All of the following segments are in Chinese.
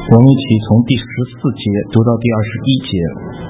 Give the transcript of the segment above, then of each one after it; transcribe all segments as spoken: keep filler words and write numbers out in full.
我们一起从第十四节读到第二十一节。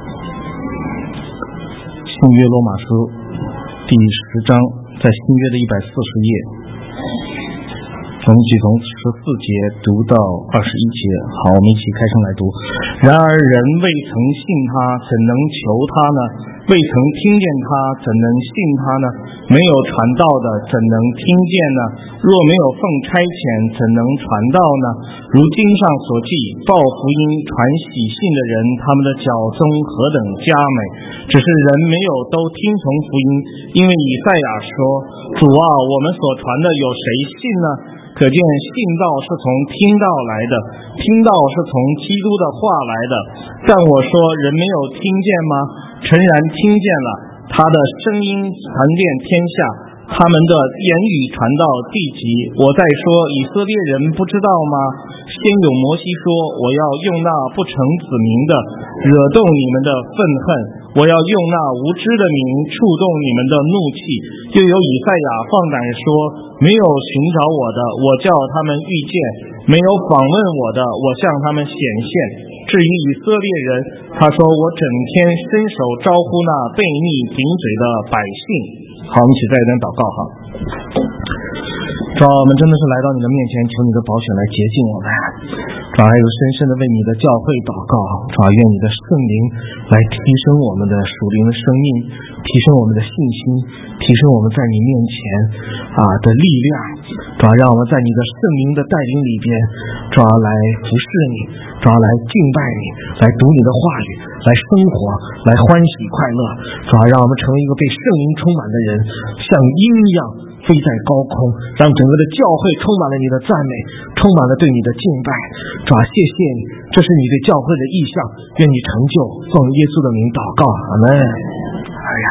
新约罗马书第十章，在新约的一百四十页，我们一起从十四节读到二十一节。好，我们一起开声来读。然而人未曾信他，怎能求他呢？未曾听见他，怎能信他呢？没有传道的，怎能听见呢？若没有奉差遣，怎能传道呢？如经上所记，报福音传喜信的人，他们的脚中何等佳美！只是人没有都听从福音，因为以赛亚说：主啊，我们所传的有谁信呢？可见信道是从听道来的，听道是从基督的话来的。但我说，人没有听见吗？诚然听见了，他的声音传遍天下，他们的言语传到地极。我再说，以色列人不知道吗？先有摩西说，我要用那不成子民的惹动你们的愤恨，我要用那无知的民触动你们的怒气。又有以赛亚放胆说，没有寻找我的，我叫他们遇见；没有访问我的，我向他们显现。至于以色列人，他说，我整天伸手招呼那悖逆顶嘴的百姓。好，我们一起再一点祷告哈。主啊，我们真的是来到你的面前，求你的宝血来洁净我们。主啊，还有深深的为你的教会祷告。主啊，愿你的圣灵来提升我们的属灵的生命，提升我们的信心，提升我们在你面前啊的力量。主啊，让我们在你的圣灵的带领里边，主啊来服侍你，主啊来敬拜你，来读你的话语，来生活，来欢喜快乐。主啊，让我们成为一个被圣灵充满的人，像鹰一样飞在高空，让整个的教会充满了你的赞美，充满了对你的敬拜。主啊，谢谢你，这是你对教会的意向，愿你成就，奉耶稣的名祷告，阿门。哎呀，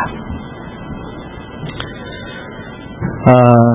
呃，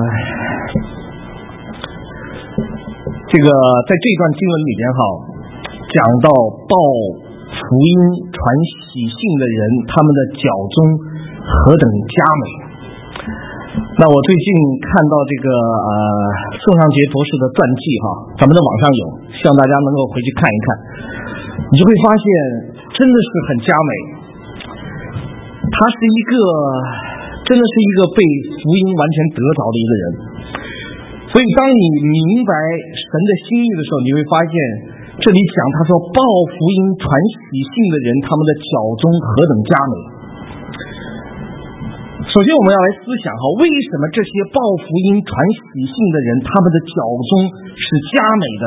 这个在这段经文里边哈，讲到报福音传喜信的人，他们的脚中何等佳美。那我最近看到这个呃宋尚杰博士的传记哈，咱们的网上有，希望大家能够回去看一看，你就会发现真的是很佳美。他是一个真的是一个被福音完全得着的一个人，所以当你明白神的心意的时候，你会发现这里讲他说报福音传喜信的人，他们的脚中何等佳美。首先我们要来思想哈，为什么这些报福音传喜信的人，他们的脚中是佳美的？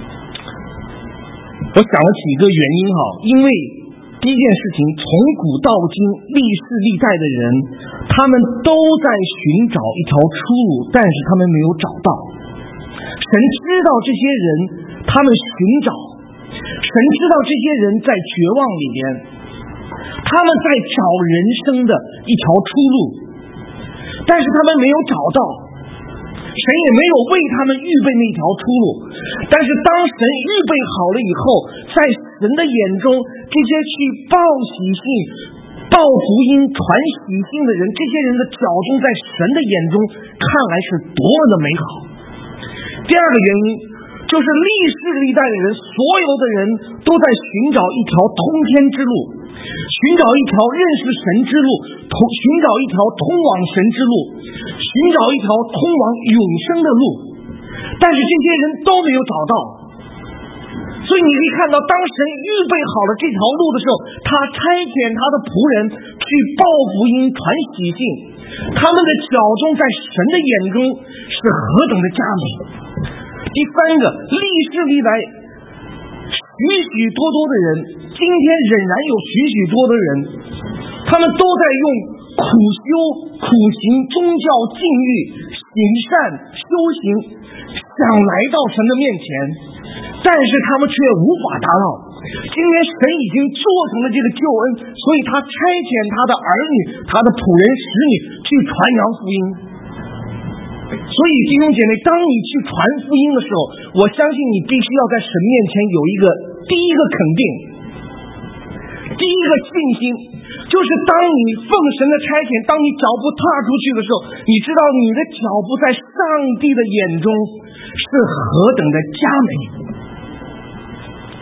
我想了几个原因哈，因为第一件事情，从古到今历世历代的人，他们都在寻找一条出路，但是他们没有找到。神知道这些人他们寻找，神知道这些人在绝望里边，他们在找人生的一条出路，但是他们没有找到，神也没有为他们预备那条出路。但是当神预备好了以后，在神的眼中，这些去报喜信、报福音、传喜信的人，这些人的脚中在神的眼中看来是多么的美好。第二个原因就是历世历代的人，所有的人都在寻找一条通天之路，寻找一条认识神之路，同寻找一条通往神之路，寻找一条通往永生的路，但是这些人都没有找到。所以你可以看到，当神预备好了这条路的时候，他差遣他的仆人去报福音传喜信，他们的脚中在神的眼中是何等的佳美。第三个，历世历来许许多多的人，今天仍然有许许多多的人，他们都在用苦修、苦行、宗教禁欲、行善、修行，想来到神的面前，但是他们却无法达到。今天神已经做成了这个救恩，所以他差遣他的儿女、他的仆人、使女去传扬福音。所以弟兄姐妹，当你去传福音的时候，我相信你必须要在神面前有一个第一个肯定，第一个信心，就是当你奉神的差遣，当你脚步踏出去的时候，你知道你的脚步在上帝的眼中是何等的佳美。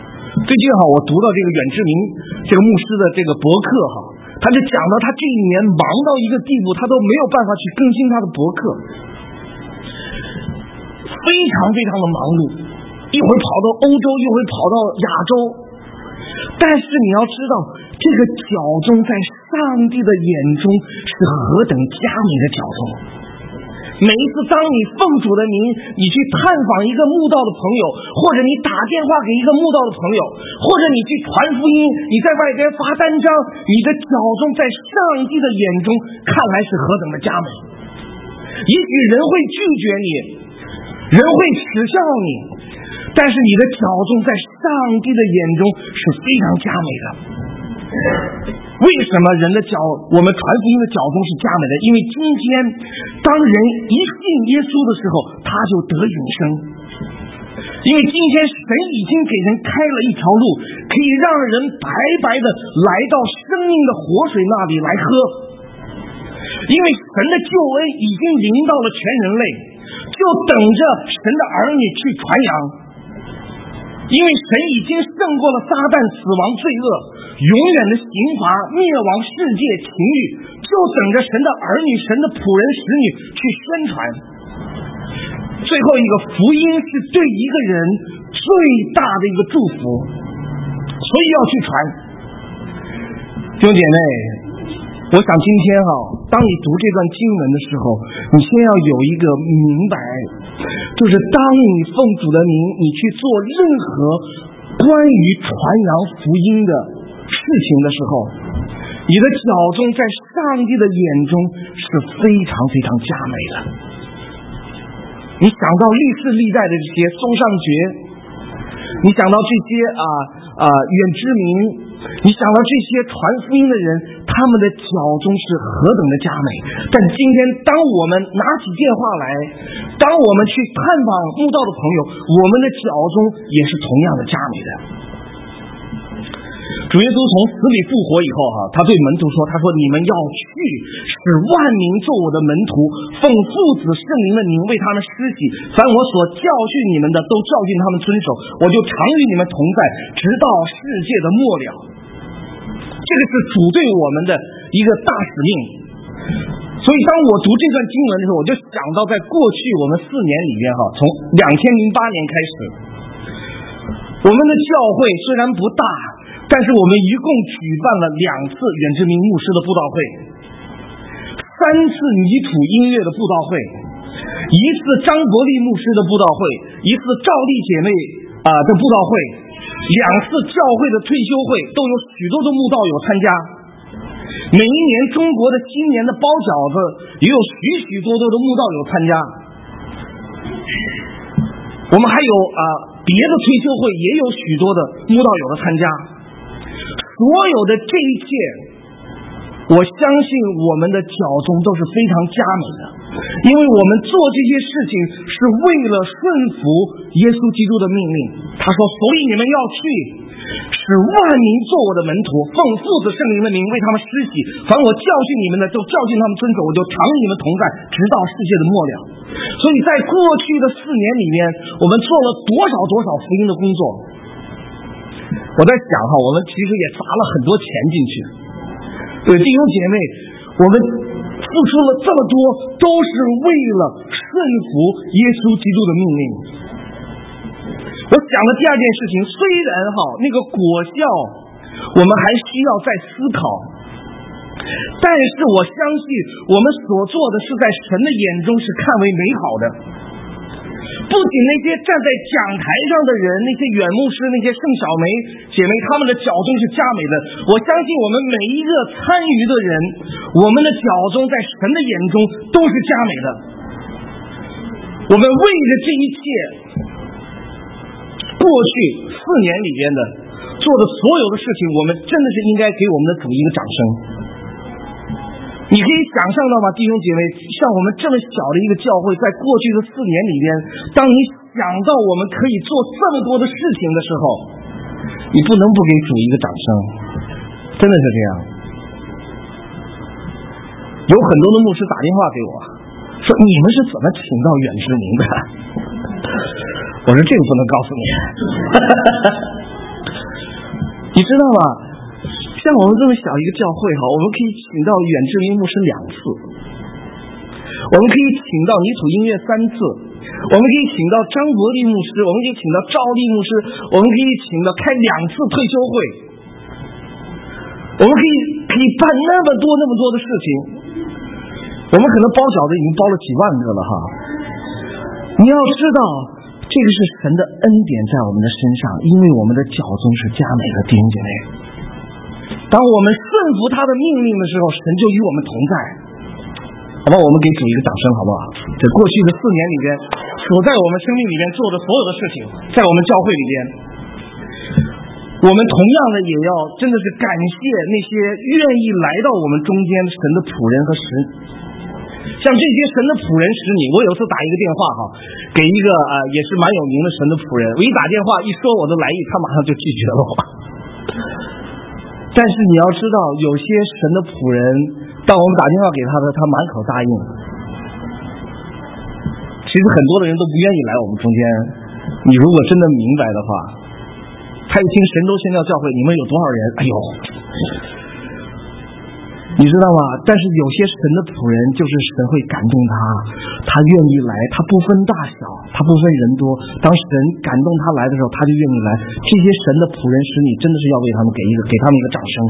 最近哈，我读到这个远志明这个牧师的这个博客哈，他就讲到他这一年忙到一个地步，他都没有办法去更新他的博客，非常非常的忙碌，一会儿跑到欧洲，一会儿跑到亚洲。但是你要知道，这个脚中在上帝的眼中是何等佳美的脚中。每一次当你奉主的名，你去探访一个慕道的朋友，或者你打电话给一个慕道的朋友，或者你去传福音，你在外边发单张，你的脚中在上帝的眼中看来是何等的佳美。也许人会拒绝你，人会耻笑你，但是你的脚中在上帝的眼中是非常佳美的。为什么人的脚，我们传福音的脚中是佳美的？因为今天当人一信耶稣的时候，他就得永生。因为今天神已经给人开了一条路，可以让人白白的来到生命的活水那里来喝。因为神的救恩已经临到了全人类，就等着神的儿女去传扬。因为神已经胜过了撒旦、死亡、罪恶，永远的刑罚、灭亡世界情欲，就等着神的儿女、神的仆人、使女去宣传。最后一个福音是对一个人最大的一个祝福，所以要去传。弟兄姐妹，我想今天哈、啊，当你读这段经文的时候，你先要有一个明白，就是当你奉主的名，你去做任何关于传扬福音的事情的时候，你的脚中在上帝的眼中是非常非常佳美的。你想到历世历代的这些松上爵，你想到这些啊啊远之明，你想到这些传福音的人，他们的脚中是何等的佳美。但今天当我们拿起电话来，当我们去探访慕道的朋友，我们的脚中也是同样的佳美的。主耶稣从死里复活以后哈，他对门徒说，他说你们要去使万民做我的门徒，奉父子圣灵的名为他们施洗，凡我所教训你们的都教训他们遵守，我就常与你们同在，直到世界的末了。这个是主对我们的一个大使命。所以当我读这段经文的时候，我就想到在过去我们四年里面哈，从两千零八年开始，我们的教会虽然不大，但是我们一共举办了两次远志明牧师的布道会，三次泥土音乐的布道会，一次张伯利牧师的布道会，一次赵丽姐妹啊、呃、的布道会，两次教会的退休会，都有许多的慕道友参加。每一年中国的新年的包饺子，也有许许多多的慕道友参加。我们还有啊、呃、别的退休会，也有许多的慕道友的参加。所有的这一切，我相信我们的脚中都是非常佳美的，因为我们做这些事情是为了顺服耶稣基督的命令。他说，所以你们要去使万民做我的门徒，奉父子圣灵的名为他们施洗，凡我教训你们的都教训他们遵守，我就常与你们同在，直到世界的末了。所以在过去的四年里面，我们做了多少多少福音的工作。我在想哈，我们其实也砸了很多钱进去。对弟兄姐妹，我们付出了这么多，都是为了顺服耶稣基督的命令。我想了第二件事情，虽然哈那个果效我们还需要再思考，但是我相信我们所做的是在神的眼中是看为美好的。不仅那些站在讲台上的人，那些远牧师，那些圣小梅姐妹，他们的脚中是佳美的。我相信我们每一个参与的人，我们的脚中在神的眼中都是佳美的。我们为着这一切过去四年里边的做的所有的事情，我们真的是应该给我们的主一个掌声。你可以想象到吗，弟兄姐妹，像我们这么小的一个教会，在过去的四年里边，当你想到我们可以做这么多的事情的时候，你不能不给主一个掌声，真的是这样。有很多的牧师打电话给我说，你们是怎么请到远志明的？我说这个不能告诉你。 你知道吗？像我们这么小一个教会哈，我们可以请到远志明牧师两次，我们可以请到泥土音乐三次，我们可以请到张伯利牧师，我们可以请到赵立牧师，我们可以请到开两次退休会，我们可以可以办那么多那么多的事情，我们可能包饺子已经包了几万个了哈。你要知道，这个是神的恩典在我们的身上，因为我们的脚宗是佳美的弟兄姐妹。当我们顺服他的命令的时候，神就与我们同在。好吧，我们给主一个掌声好不好？在过去的四年里边，所在我们生命里边做的所有的事情，在我们教会里边，我们同样的也要真的是感谢那些愿意来到我们中间神的仆人和使像这些神的仆人使你。我有一次打一个电话哈，给一个呃也是蛮有名的神的仆人，我一打电话一说我的来意，他马上就拒绝了我。但是你要知道，有些神的仆人，当我们打电话给他的，他满口答应。其实很多的人都不愿意来我们中间。你如果真的明白的话，他一听神州宣教教会，你们有多少人？哎呦！你知道吗？但是有些神的仆人，就是神会感动他，他愿意来，他不分大小，他不分人多。当神感动他来的时候，他就愿意来。这些神的仆人使你真的是要为他们给一个给他们一个掌声。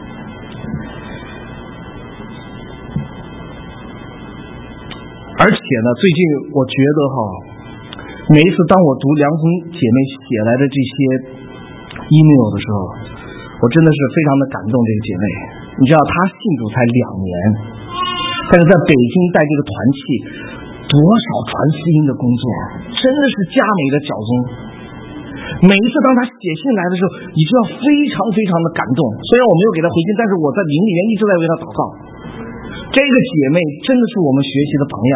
而且呢，最近我觉得哈，每一次当我读梁红姐妹写来的这些 email 的时候，我真的是非常的感动这个姐妹。你知道她信主才两年，但是在北京带这个团契，多少传福音的工作，真的是佳美的脚踪。每一次当她写信来的时候，你就要非常非常的感动。虽然我没有给她回信，但是我在灵里面一直在为她祷告。这个姐妹真的是我们学习的榜样。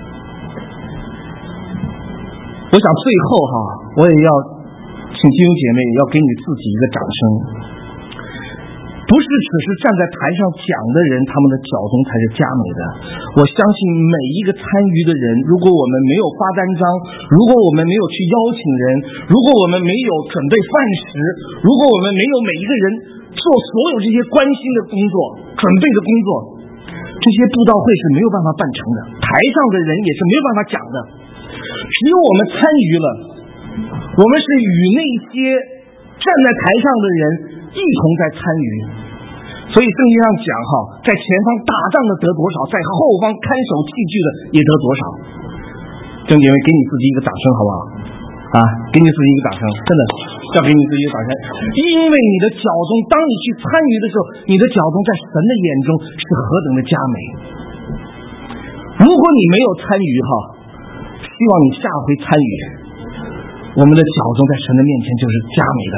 我想最后哈，我也要请弟兄姐妹要给你自己一个掌声。不是只是站在台上讲的人，他们的脚宗才是佳美的。我相信每一个参与的人，如果我们没有发单张，如果我们没有去邀请人，如果我们没有准备饭食，如果我们没有每一个人做所有这些关心的工作、准备的工作，这些布道会是没有办法办成的，台上的人也是没有办法讲的。只有我们参与了，我们是与那些站在台上的人一同在参与。所以圣经上讲哈，在前方打仗的得多少，在后方看守器具的也得多少。弟兄姐妹，给你自己一个掌声好不好？啊，给你自己一个掌声，真的要给你自己一个掌声，因为你的脚宗，当你去参与的时候，你的脚宗在神的眼中是何等的佳美。如果你没有参与哈，希望你下回参与，我们的脚宗在神的面前就是佳美的。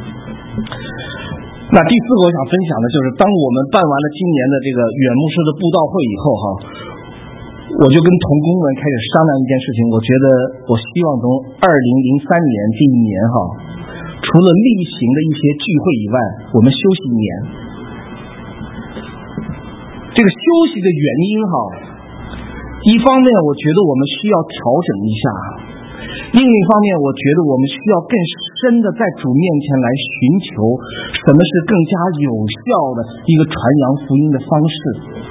那第四个我想分享的就是，当我们办完了今年的这个远牧师的布道会以后哈，我就跟同工们开始商量一件事情。我觉得我希望从二零零三年这一年哈，除了例行的一些聚会以外，我们休息一年。这个休息的原因哈，一方面我觉得我们需要调整一下，另一方面我觉得我们需要更深的在主面前来寻求什么是更加有效的一个传扬福音的方式。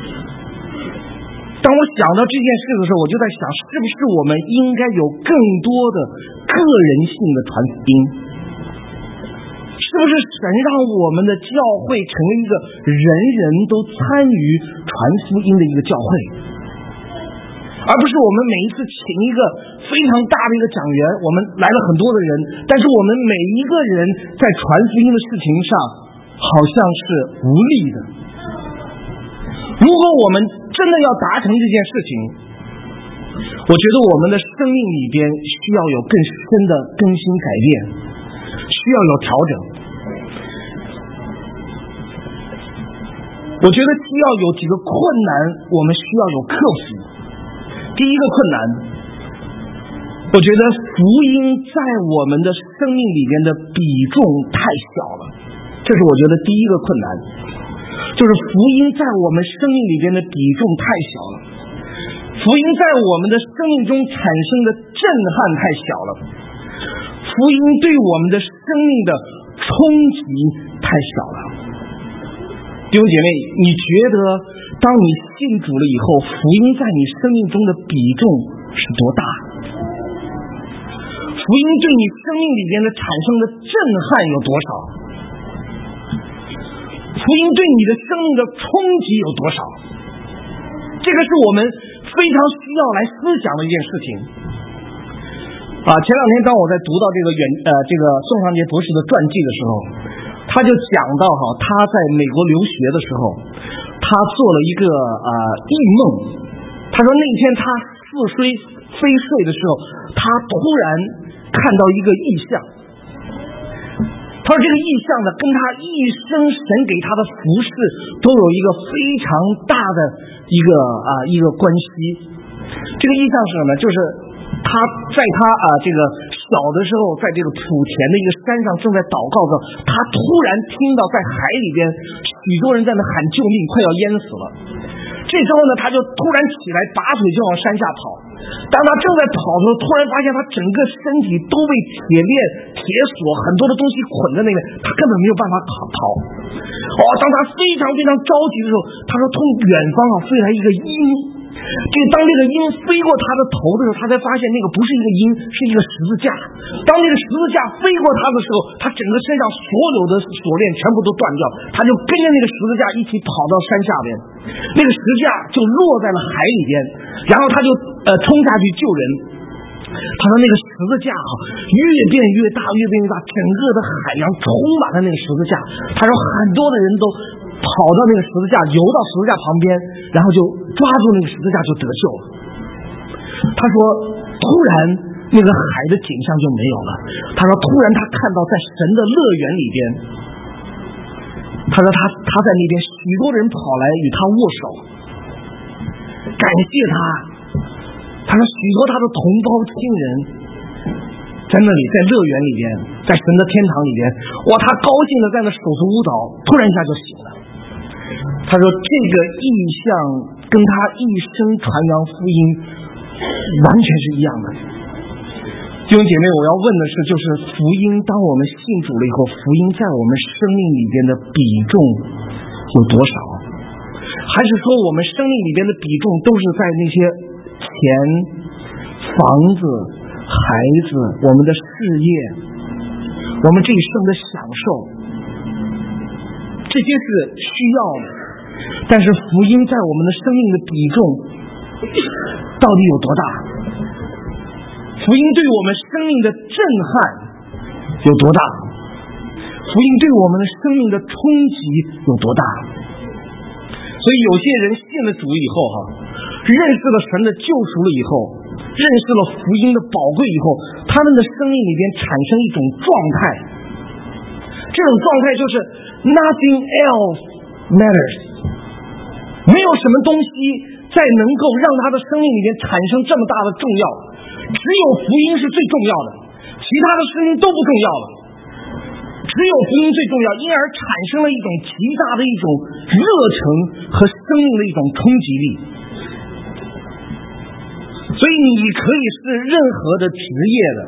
当我想到这件事的时候，我就在想，是不是我们应该有更多的个人性的传福音？是不是神让我们的教会成为一个人人都参与传福音的一个教会，而不是我们每一次请一个非常大的一个讲员，我们来了很多的人，但是我们每一个人在传福音的事情上好像是无力的。如果我们真的要达成这件事情，我觉得我们的生命里边需要有更深的更新改变，需要有调整。我觉得需要有几个困难，我们需要有克服。第一个困难，我觉得福音在我们的生命里边的比重太小了，这是我觉得第一个困难，就是福音在我们生命里边的比重太小了，福音在我们的生命中产生的震撼太小了，福音对我们的生命的触冲击太小了。弟兄姐妹，你觉得当你信主了以后，福音在你生命中的比重是多大？福音对你生命里边的产生的震撼有多少？福音对你的生命的冲击有多少？这个是我们非常需要来思想的一件事情。啊，前两天当我在读到这个远呃这个宋尚节博士的传记的时候，他就讲到哈，他在美国留学的时候，他做了一个呃异梦。他说那天他似睡非睡的时候，他突然看到一个异象。他说这个异象呢，跟他一生神给他的服事都有一个非常大的一个啊、呃、一个关系。这个异象是什么呢？就是他在他啊、呃、这个小的时候，在这个莆田的一个山上正在祷告着，他突然听到在海里边许多人在那喊救命，快要淹死了。这时候呢，他就突然起来，拔腿就往山下跑。当他正在跑的时候，突然发现他整个身体都被铁链、铁锁很多的东西捆在那边，他根本没有办法跑。哦，当他非常非常着急的时候，他说从远方啊飞来一个鹰。这个当这个鹰飞过他的头的时候，他才发现那个不是一个鹰，是一个十字架。当那个十字架飞过他的时候，他整个身上所有的锁链全部都断掉，他就跟着那个十字架一起跑到山下边，那个十字架就落在了海里边，然后他就呃冲下去救人。他说那个十字架啊，越变越大，越变越大，整个的海洋充满了那个十字架。他说很多的人都跑到那个十字架，游到十字架旁边，然后就抓住那个十字架就得救了。他说突然那个海的景象就没有了。他说突然他看到在神的乐园里边，他说他他在那边许多人跑来与他握手，感谢他。他说许多他的同胞亲人在那里，在乐园里边，在神的天堂里边，哇，他高兴的在那手持舞蹈，突然一下就醒了。他说这个意象跟他一生传扬福音完全是一样的。弟兄姐妹，我要问的是，就是福音当我们信主了以后，福音在我们生命里边的比重有多少？还是说我们生命里边的比重都是在那些钱、房子、孩子、我们的事业，我们这一生的享受，这些是需要的。但是福音在我们的生命的比重到底有多大？福音对我们生命的震撼有多大？福音对我们的生命的冲击有多大？所以有些人信了主以后哈，认识了神的救赎了以后，认识了福音的宝贵以后，他们的生命里边产生一种状态，这种状态就是 nothing else matters， 没有什么东西再能够让他的生命里边产生这么大的重要，只有福音是最重要的，其他的事情都不重要了，只有福音最重要，因而产生了一种极大的一种热忱和生命的一种冲击力。所以你可以是任何的职业的，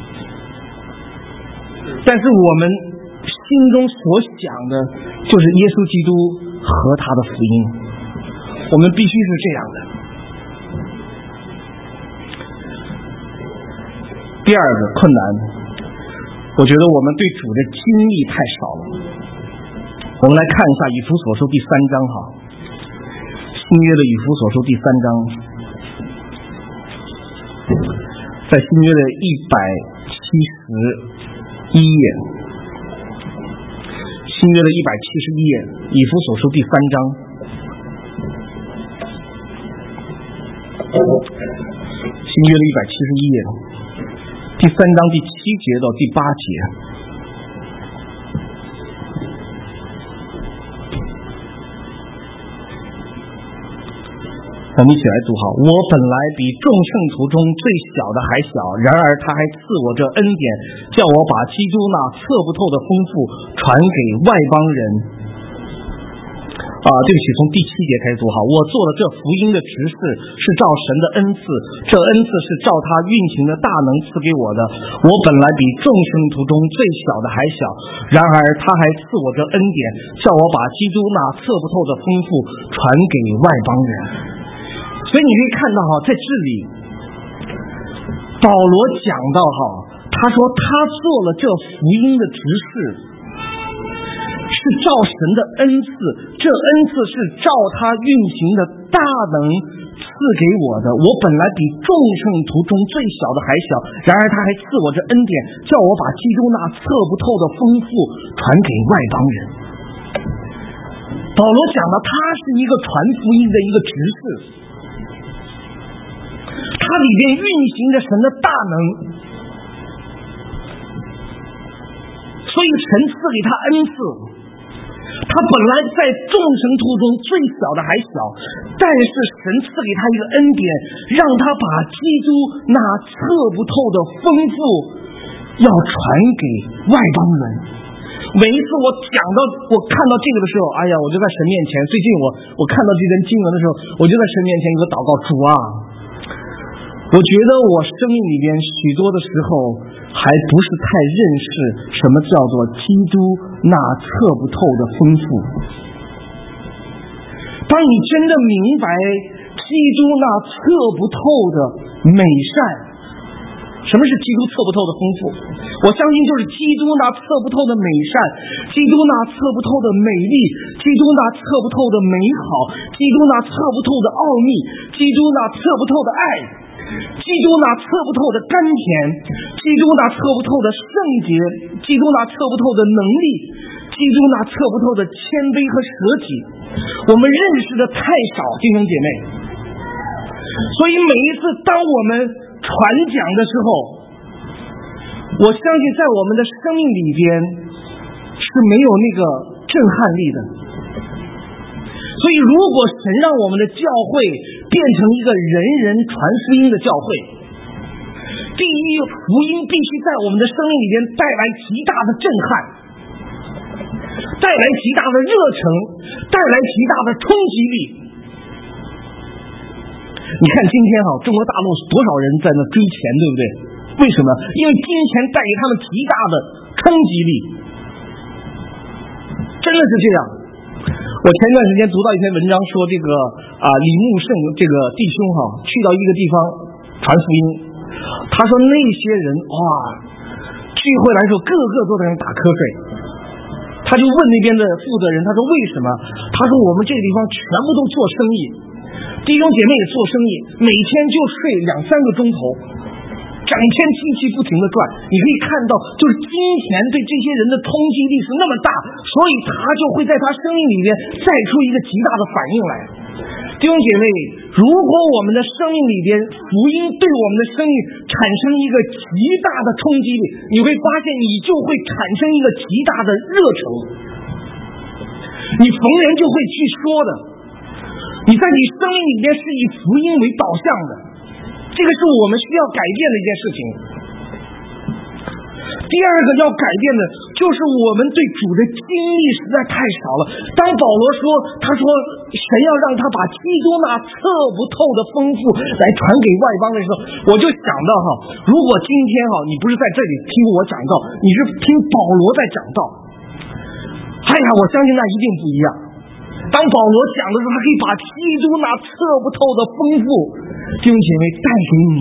但是我们心中所想的就是耶稣基督和他的福音，我们必须是这样的。第二个困难，我觉得我们对主的经历太少了。我们来看一下以弗所书第三章哈，新约的以弗所书第三章，在新约的一百七十一页，新约的一百七十一页，以弗所书第三章，新约的一百七十一页，第三章第七节到第八节。我们一起来读哈。我本来比众圣徒中最小的还小，然而他还赐我这恩典，叫我把基督那测不透的丰富传给外邦人。 啊，对不起，从第七节开始读哈。我做了这福音的执事，是照神的恩赐，这恩赐是照他运行的大能赐给我的。我本来比众圣徒中最小的还小，然而他还赐我这恩典，叫我把基督那测不透的丰富传给外邦人。所以你可以看到哈，在这里保罗讲到哈，他说他做了这福音的执事。是照神的恩赐，这恩赐是照他运行的大能赐给我的。我本来比众圣徒中最小的还小，然而他还赐我这恩典，叫我把基督那测不透的丰富传给外邦人。保罗讲了，他是一个传福音的一个执事，他里面运行着神的大能，所以神赐给他恩赐。他本来在众神徒中最小的还小，但是神赐给他一个恩典，让他把基督那测不透的丰富要传给外邦人。每一次我讲到我看到这个的时候，哎呀，我就在神面前。最近我我看到这段经文的时候，我就在神面前有个祷告，主啊，我觉得我生命里边许多的时候还不是太认识什么叫做基督那测不透的丰富。当你真的明白基督那测不透的美善，什么是基督测不透的丰富？我相信就是基督那测不透的美善，基督那测不透的美丽，基督那测不透的美好，基督那测不透的奥秘，基督那测不透的爱，基督那测不透的甘甜，基督那测不透的圣洁，基督那测不透的能力，基督那测不透的谦卑和舍己，我们认识的太少，弟兄姐妹。所以每一次当我们传讲的时候，我相信在我们的生命里边是没有那个震撼力的。所以如果神让我们的教会变成一个人人传福音的教会，第一，福音必须在我们的生命里边带来极大的震撼，带来极大的热诚，带来极大的冲击力。你看今天哈，中国大陆多少人在那追钱，对不对？为什么？因为金钱带给他们极大的冲击力，真的是这样。我前段时间读到一篇文章说，这个啊李木胜这个弟兄哈，去到一个地方传福音，他说那些人哇，聚会来的时候个个都在那打瞌睡。他就问那边的负责人，他说为什么？他说我们这个地方全部都做生意，弟兄姐妹也做生意，每天就睡两三个钟头，整天机器不停的转。你可以看到，就是金钱对这些人的冲击力是那么大，所以他就会在他生命里面再出一个极大的反应来。弟兄姐妹，如果我们的生命里边福音对我们的生命产生一个极大的冲击力，你会发现你就会产生一个极大的热忱，你逢人就会去说的，你在你生命里面是以福音为导向的，这个是我们需要改变的一件事情。第二个要改变的就是我们对主的经历实在太少了。当保罗说他说神要让他把基督那测不透的丰富来传给外邦的时候，我就想到哈，如果今天哈你不是在这里听我讲道，你是听保罗在讲道，哎呀，我相信那一定不一样。当保罗讲的时候，他可以把基督那测不透的丰富，弟兄姐妹带给你，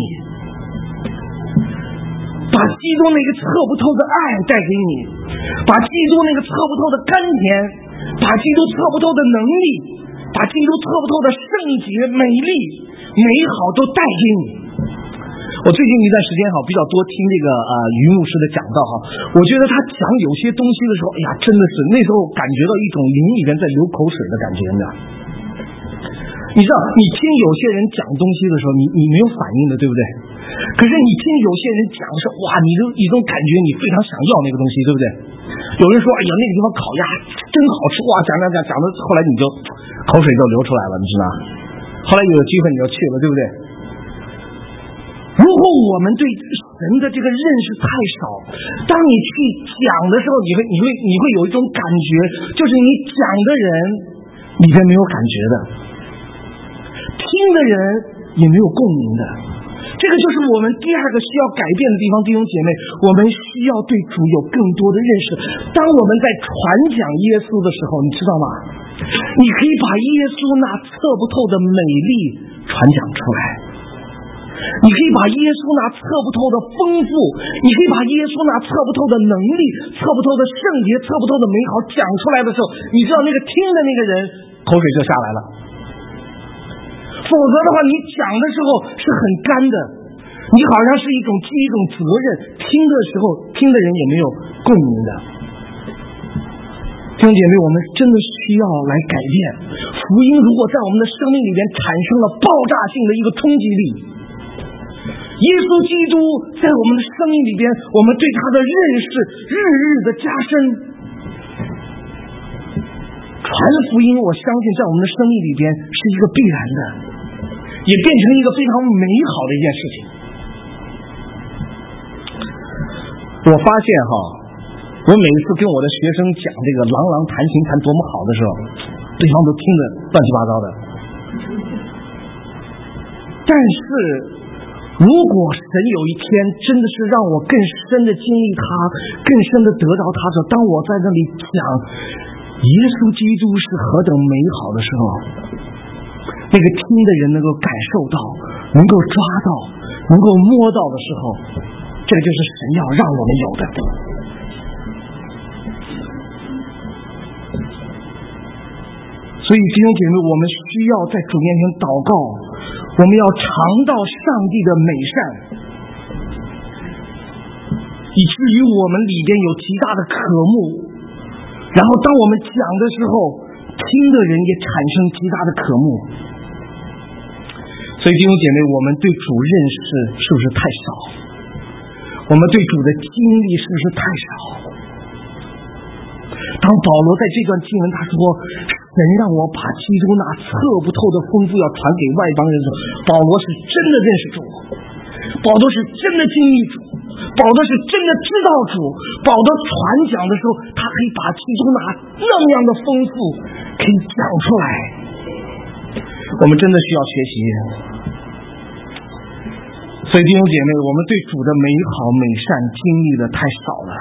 把基督那个测不透的爱带给你，把基督那个测不透的甘甜，把基督测不透的能力，把基督测不透的圣洁、美丽、美好都带给你。我最近一段时间哈比较多听这个啊于牧师的讲道哈，我觉得他讲有些东西的时候，哎呀，真的是那时候感觉到一种灵里边在流口水的感觉呢。你知道，你听有些人讲东西的时候，你你没有反应的，对不对？可是你听有些人讲的时候，哇，你就一种感觉，你非常想要那个东西，对不对？有人说，哎呀，那个地方烤鸭真好吃，哇，讲讲讲讲的，后来你就口水就流出来了，你知道？后来有机会你就去了，对不对？如果我们对神的这个认识太少，当你去讲的时候，你会你会你会有一种感觉，就是你讲的人里边没有感觉的，听的人也没有共鸣的。这个就是我们第二个需要改变的地方，弟兄姐妹，我们需要对主有更多的认识。当我们在传讲耶稣的时候，你知道吗？你可以把耶稣那测不透的美丽传讲出来，你可以把耶稣那测不透的丰富，你可以把耶稣那测不透的能力、测不透的圣洁、测不透的美好讲出来的时候，你知道那个听的那个人口水就下来了。否则的话，你讲的时候是很干的，你好像是一种基于一种责任，听的时候听的人也没有共鸣的。弟兄姐妹，我们真的需要来改变。福音如果在我们的生命里边产生了爆炸性的一个冲击力，耶稣基督在我们的生命里边，我们对他的认识日日的加深。传福音，我相信在我们的生命里边是一个必然的，也变成一个非常美好的一件事情。我发现哈，我每次跟我的学生讲这个朗朗弹琴弹多么好的时候，对方都听得乱七八糟的。但是如果神有一天真的是让我更深的经历他，更深的得到他的，当我在那里讲耶稣基督是何等美好的时候，那个听的人能够感受到，能够抓到，能够摸到的时候，这个就是神要让我们有的。所以弟兄姐妹，我们需要在主面前祷告，我们要尝到上帝的美善，以至于我们里边有极大的渴慕，然后当我们讲的时候，听的人也产生极大的渴慕。所以弟兄姐妹，我们对主认识是不是太少？我们对主的经历是不是太少？当保罗在这段经文他说神让我把基督那测不透的丰富要传给外邦人的时候，保罗是真的认识主，保罗是真的经历主，保罗是真的知道主。保罗传讲的时候，他可以把基督那那么样的丰富可以讲出来。我们真的需要学习。所以弟兄姐妹，我们对主的美好美善经历的太少了，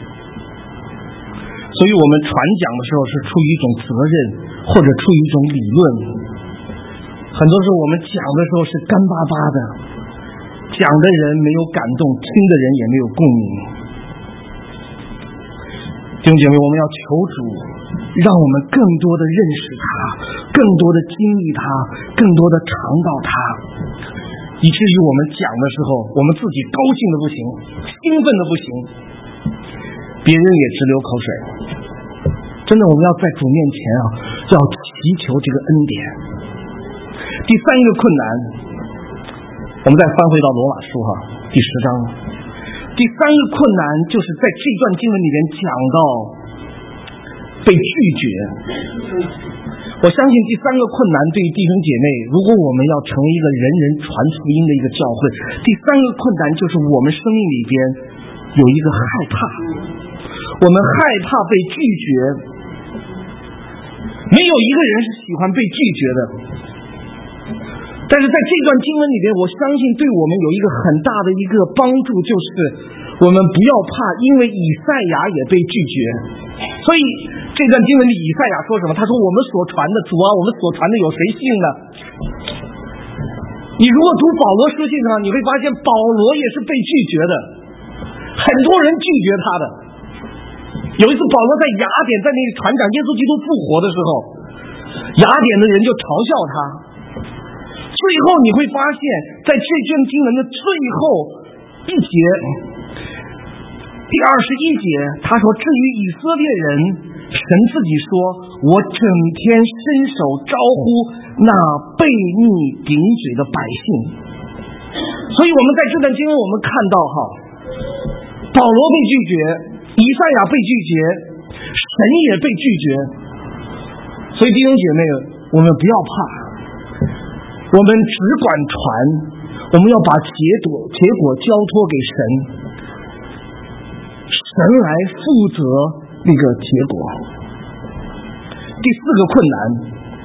所以我们传讲的时候是出于一种责任，或者出于一种理论。很多时候我们讲的时候是干巴巴的，讲的人没有感动，听的人也没有共鸣。弟兄姐妹，我们要求主让我们更多的认识他，更多的经历他，更多的尝到他，以至于我们讲的时候，我们自己高兴的不行，兴奋的不行，别人也直流口水。真的，我们要在主面前啊，要祈求这个恩典。第三一个困难，我们再翻回到罗马书哈第十章。第三个困难就是在这段经文里面讲到被拒绝。我相信第三个困难对于弟兄姐妹，如果我们要成为一个人人传福音的一个教会，第三个困难就是我们生命里边有一个害怕，我们害怕被拒绝。没有一个人是喜欢被拒绝的，但是在这段经文里边，我相信对我们有一个很大的一个帮助，就是我们不要怕，因为以赛亚也被拒绝。所以这段经文里以赛亚说什么？他说我们所传的主啊，我们所传的有谁信呢？你如果读保罗书信上，你会发现保罗也是被拒绝的，很多人拒绝他的。有一次保罗在雅典在那里传讲耶稣基督复活的时候，雅典的人就嘲笑他。最后你会发现在这卷经文的最后一节第二十一节，他说至于以色列人，神自己说我整天伸手招呼那悖逆顶嘴的百姓。所以我们在这段经文我们看到哈，保罗被拒绝，以赛亚被拒绝，神也被拒绝。所以弟兄姐妹，我们不要怕，我们只管传，我们要把结果结果交托给神，神来负责那个结果。第四个困难，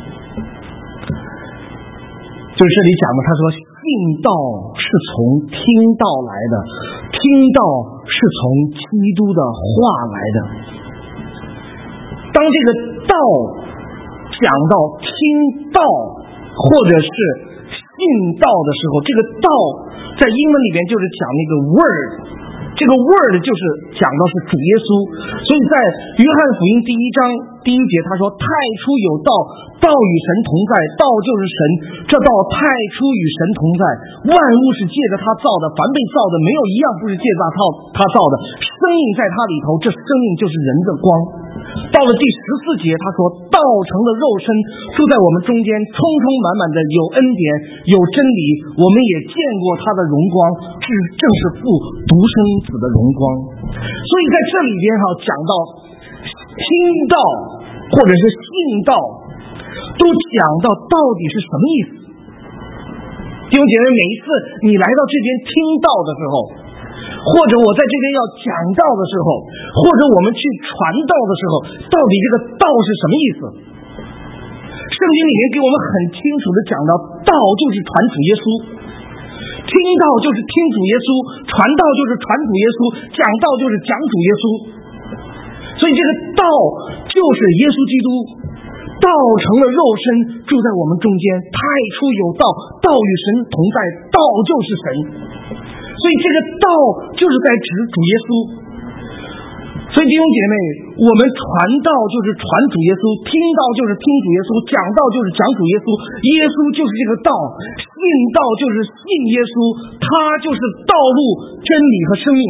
就是这里讲的，他说信道是从听道来的，听道是从基督的话来的。当这个道讲到听道或者是信道的时候，这个道在英文里边就是讲那个 word， 这个 word 就是讲到是主耶稣。所以在约翰福音第一章第一节他说，太初有道，道与神同在，道就是神，这道太初与神同在，万物是借着他造的，凡被造的没有一样不是借着他他造的，生命在他里头，这生命就是人的光。到了第十四节他说，道成了肉身，住在我们中间，充充满满的有恩典有真理，我们也见过他的荣光，这正是父独生子的荣光。所以在这里边哈讲到听道或者是信道，都讲到到底是什么意思。弟兄姐妹，每一次你来到这边听道的时候，或者我在这边要讲道的时候，或者我们去传道的时候，到底这个道是什么意思？圣经里面给我们很清楚的讲到，道就是传主耶稣，听道就是听主耶稣，传道就是传主耶稣，讲道就是讲主耶稣。所以这个道就是耶稣基督，道成了肉身，住在我们中间，太初有道，道与神同在，道就是神。所以这个道就是在指主耶稣。所以弟兄姐妹，我们传道就是传主耶稣，听道就是听主耶稣，讲道就是讲主耶稣，耶稣就是这个道，信道就是信耶稣，他就是道路、真理和生命。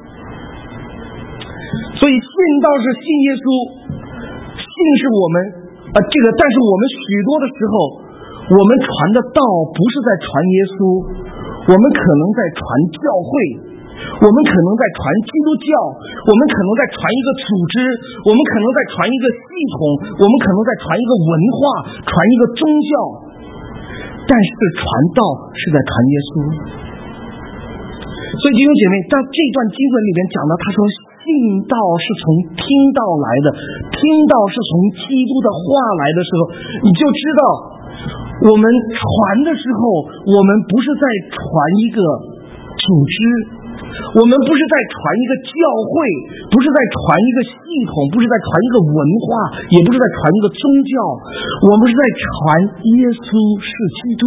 所以信道是信耶稣，信是我们啊、呃、这个，但是我们许多的时候，我们传的道不是在传耶稣，我们可能在传教会，我们可能在传基督教，我们可能在传一个组织，我们可能在传一个系统，我们可能在传一个文化，传一个宗教，但是传道是在传耶稣。所以弟兄姐妹，在这段经文里面讲到，他说信道是从听道来的，听道是从基督的话来的时候，你就知道我们传的时候，我们不是在传一个组织，我们不是在传一个教会，不是在传一个系统，不是在传一个文化，也不是在传一个宗教，我们是在传耶稣是基督。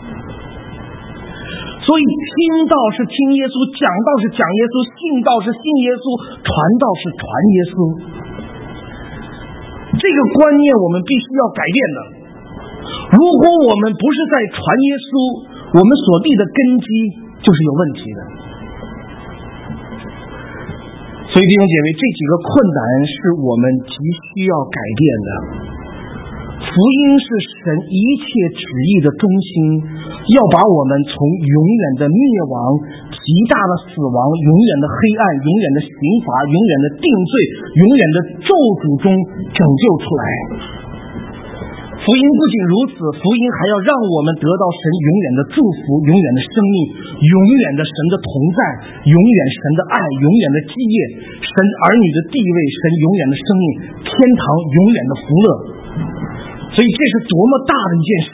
所以听道是听耶稣，讲道是讲耶稣，信道是信耶稣，传道是传耶稣。这个观念我们必须要改变的。如果我们不是在传耶稣，我们所立的根基就是有问题的。所以弟兄姐妹，这几个困难是我们急需要改变的。福音是神一切旨意的中心，要把我们从永远的灭亡、极大的死亡、永远的黑暗、永远的刑罚、永远的定罪、永远的咒诅中拯救出来。福音不仅如此，福音还要让我们得到神永远的祝福、永远的生命、永远的神的同在、永远神的爱、永远的基业、神儿女的地位、神永远的生命、天堂永远的福乐。所以这是多么大的一件事。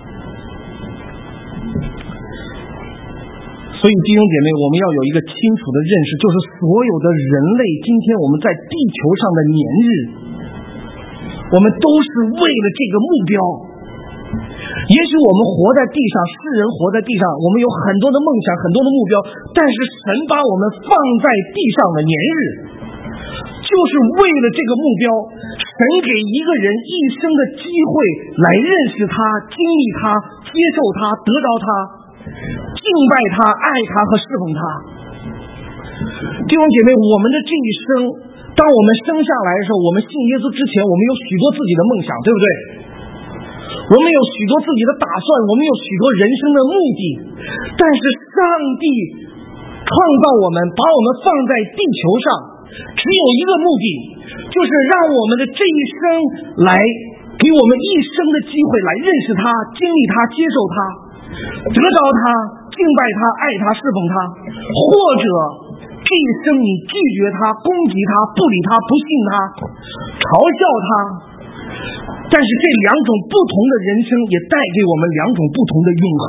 所以弟兄姐妹，我们要有一个清楚的认识，就是所有的人类，今天我们在地球上的年日，我们都是为了这个目标。也许我们活在地上，世人活在地上，我们有很多的梦想，很多的目标，但是神把我们放在地上的年日，就是为了这个目标。神给一个人一生的机会来认识他、经历他、接受他、得着他、敬拜他、爱他和侍奉他。弟兄姐妹，我们的这一生，当我们生下来的时候，我们信耶稣之前，我们有许多自己的梦想，对不对？我们有许多自己的打算，我们有许多人生的目的，但是上帝创造我们，把我们放在地球上，只有一个目的，就是让我们的这一生来给我们一生的机会来认识他、经历他、接受他、得着他、敬拜他、爱他、侍奉他，或者这一生你拒绝他、攻击他、不理他、不信他、嘲笑他， 但是这两种不同的人生也带给我们两种不同的永恒。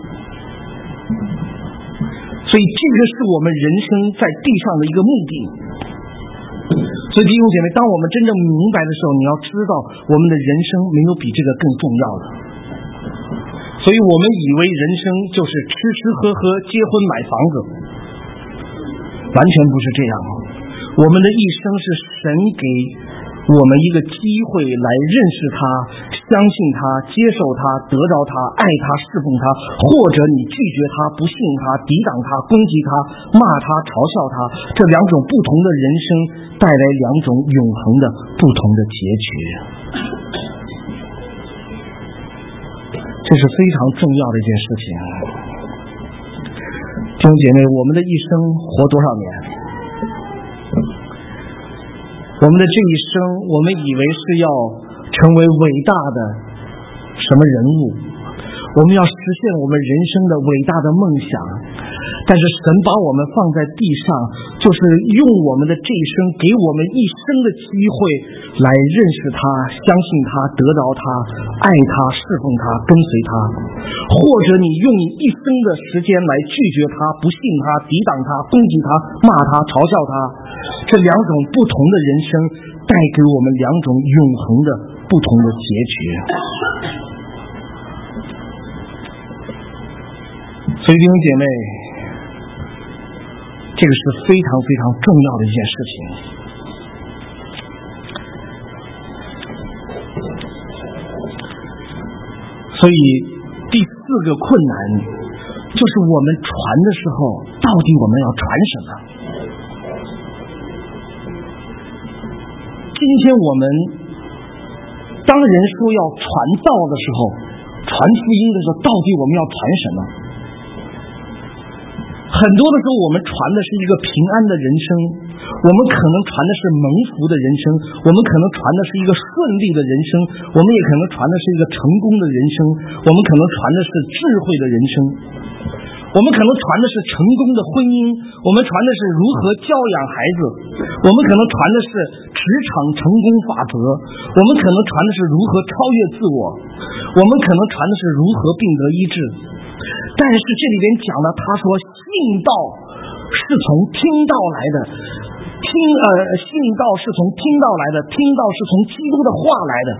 所以这个是我们人生在地上的一个目的。所以弟兄姐妹，当我们真正明白的时候，你要知道我们的人生没有比这个更重要的。所以我们以为人生就是吃吃喝喝、结婚买房子，完全不是这样。我们的一生是神给我们一个机会来认识他、相信他、接受他、得着他、爱他、侍奉他，或者你拒绝他、不信他、抵挡他、攻击他、骂他、嘲笑他，这两种不同的人生带来两种永恒的不同的结局。这是非常重要的一件事情。弟兄姐妹，我们的一生活多少年？我们的这一生，我们以为是要成为伟大的什么人物，我们要实现我们人生的伟大的梦想，但是神把我们放在地上，就是用我们的这一生，给我们一生的机会来认识他、相信他、得着他、爱他、侍奉他、跟随他，或者你用你一生的时间来拒绝他、不信他、抵挡他、攻击他、骂他、嘲笑他。这两种不同的人生带给我们两种永恒的不同的结局。所以弟兄姐妹，这个是非常非常重要的一件事情。所以第四个困难就是我们传的时候，到底我们要传什么？今天我们当人说要传道的时候，传福音的时候，到底我们要传什么？很多的时候我们传的是一个平安的人生，我们可能传的是蒙福的人生，我们可能传的是一个顺利的人生，我们也可能传的是一个成功的人生，我们可能传的是智慧的人生，我们可能传的是成功的婚姻，我们传的是如何教养孩子，我们可能传的是职场成功法则，我们可能传的是如何超越自我，我们可能传的是如何病得医治。但是这里边讲的，他说信道是从听道来的，听呃信道是从听道来的，听道是从基督的话来的。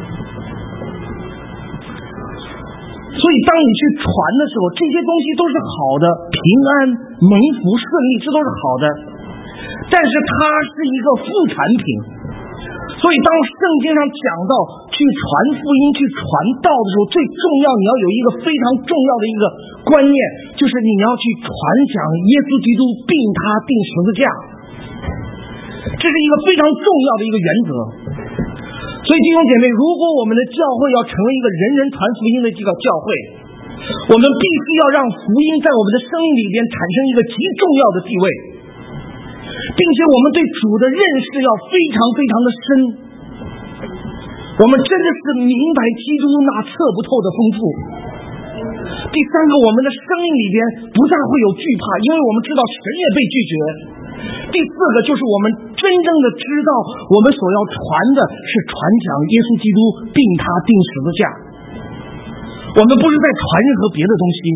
所以当你去传的时候，这些东西都是好的，平安、蒙福、顺利，这都是好的，但是它是一个副产品。所以当圣经上讲到去传福音、去传道的时候，最重要你要有一个非常重要的一个观念，就是你要去传讲耶稣基督并他钉十字架，这是一个非常重要的一个原则。所以弟兄姐妹，如果我们的教会要成为一个人人传福音的这个教会，我们必须要让福音在我们的生命里边产生一个极重要的地位，并且我们对主的认识要非常非常的深，我们真的是明白基督那测不透的丰富。第三个，我们的生命里边不再会有惧怕，因为我们知道神也被拒绝。第四个，就是我们真正的知道我们所要传的是传讲耶稣基督并他钉十字架，我们不是在传任何别的东西。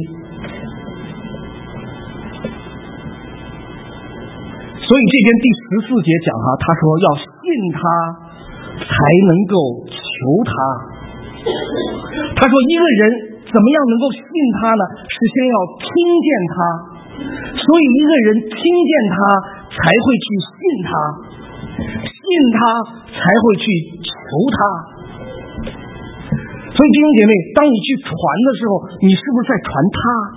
所以这边第十四节讲哈，他说要信他才能够求他。他说一个人怎么样能够信他呢？是先要听见他，所以一个人听见他才会去信他，信他才会去求他。所以弟兄姐妹，当你去传的时候，你是不是在传他？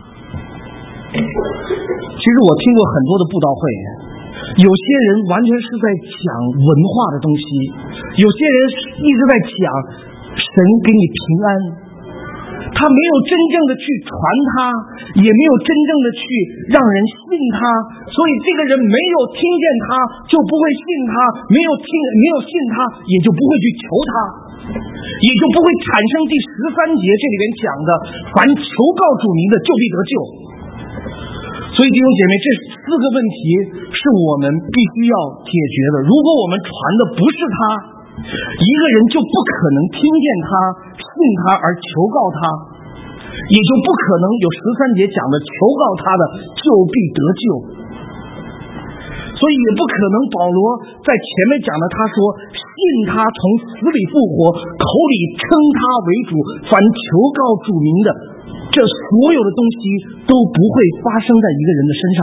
其实我听过很多的布道会，有些人完全是在讲文化的东西，有些人一直在讲神给你平安，他没有真正的去传他，也没有真正的去让人信他，所以这个人没有听见他就不会信他，没有听没有信他也就不会去求他，也就不会产生第十三节这里边讲的凡求告主名的就必得救。所以弟兄姐妹，这四个问题是我们必须要解决的。如果我们传的不是他， 一个人就不可能听见他、信他而求告他，也就不可能有十三节讲的求告他的就必得救。所以也不可能保罗在前面讲的他说信他从死里复活，口里称他为主，凡求告主名的，这所有的东西都不会发生在一个人的身上。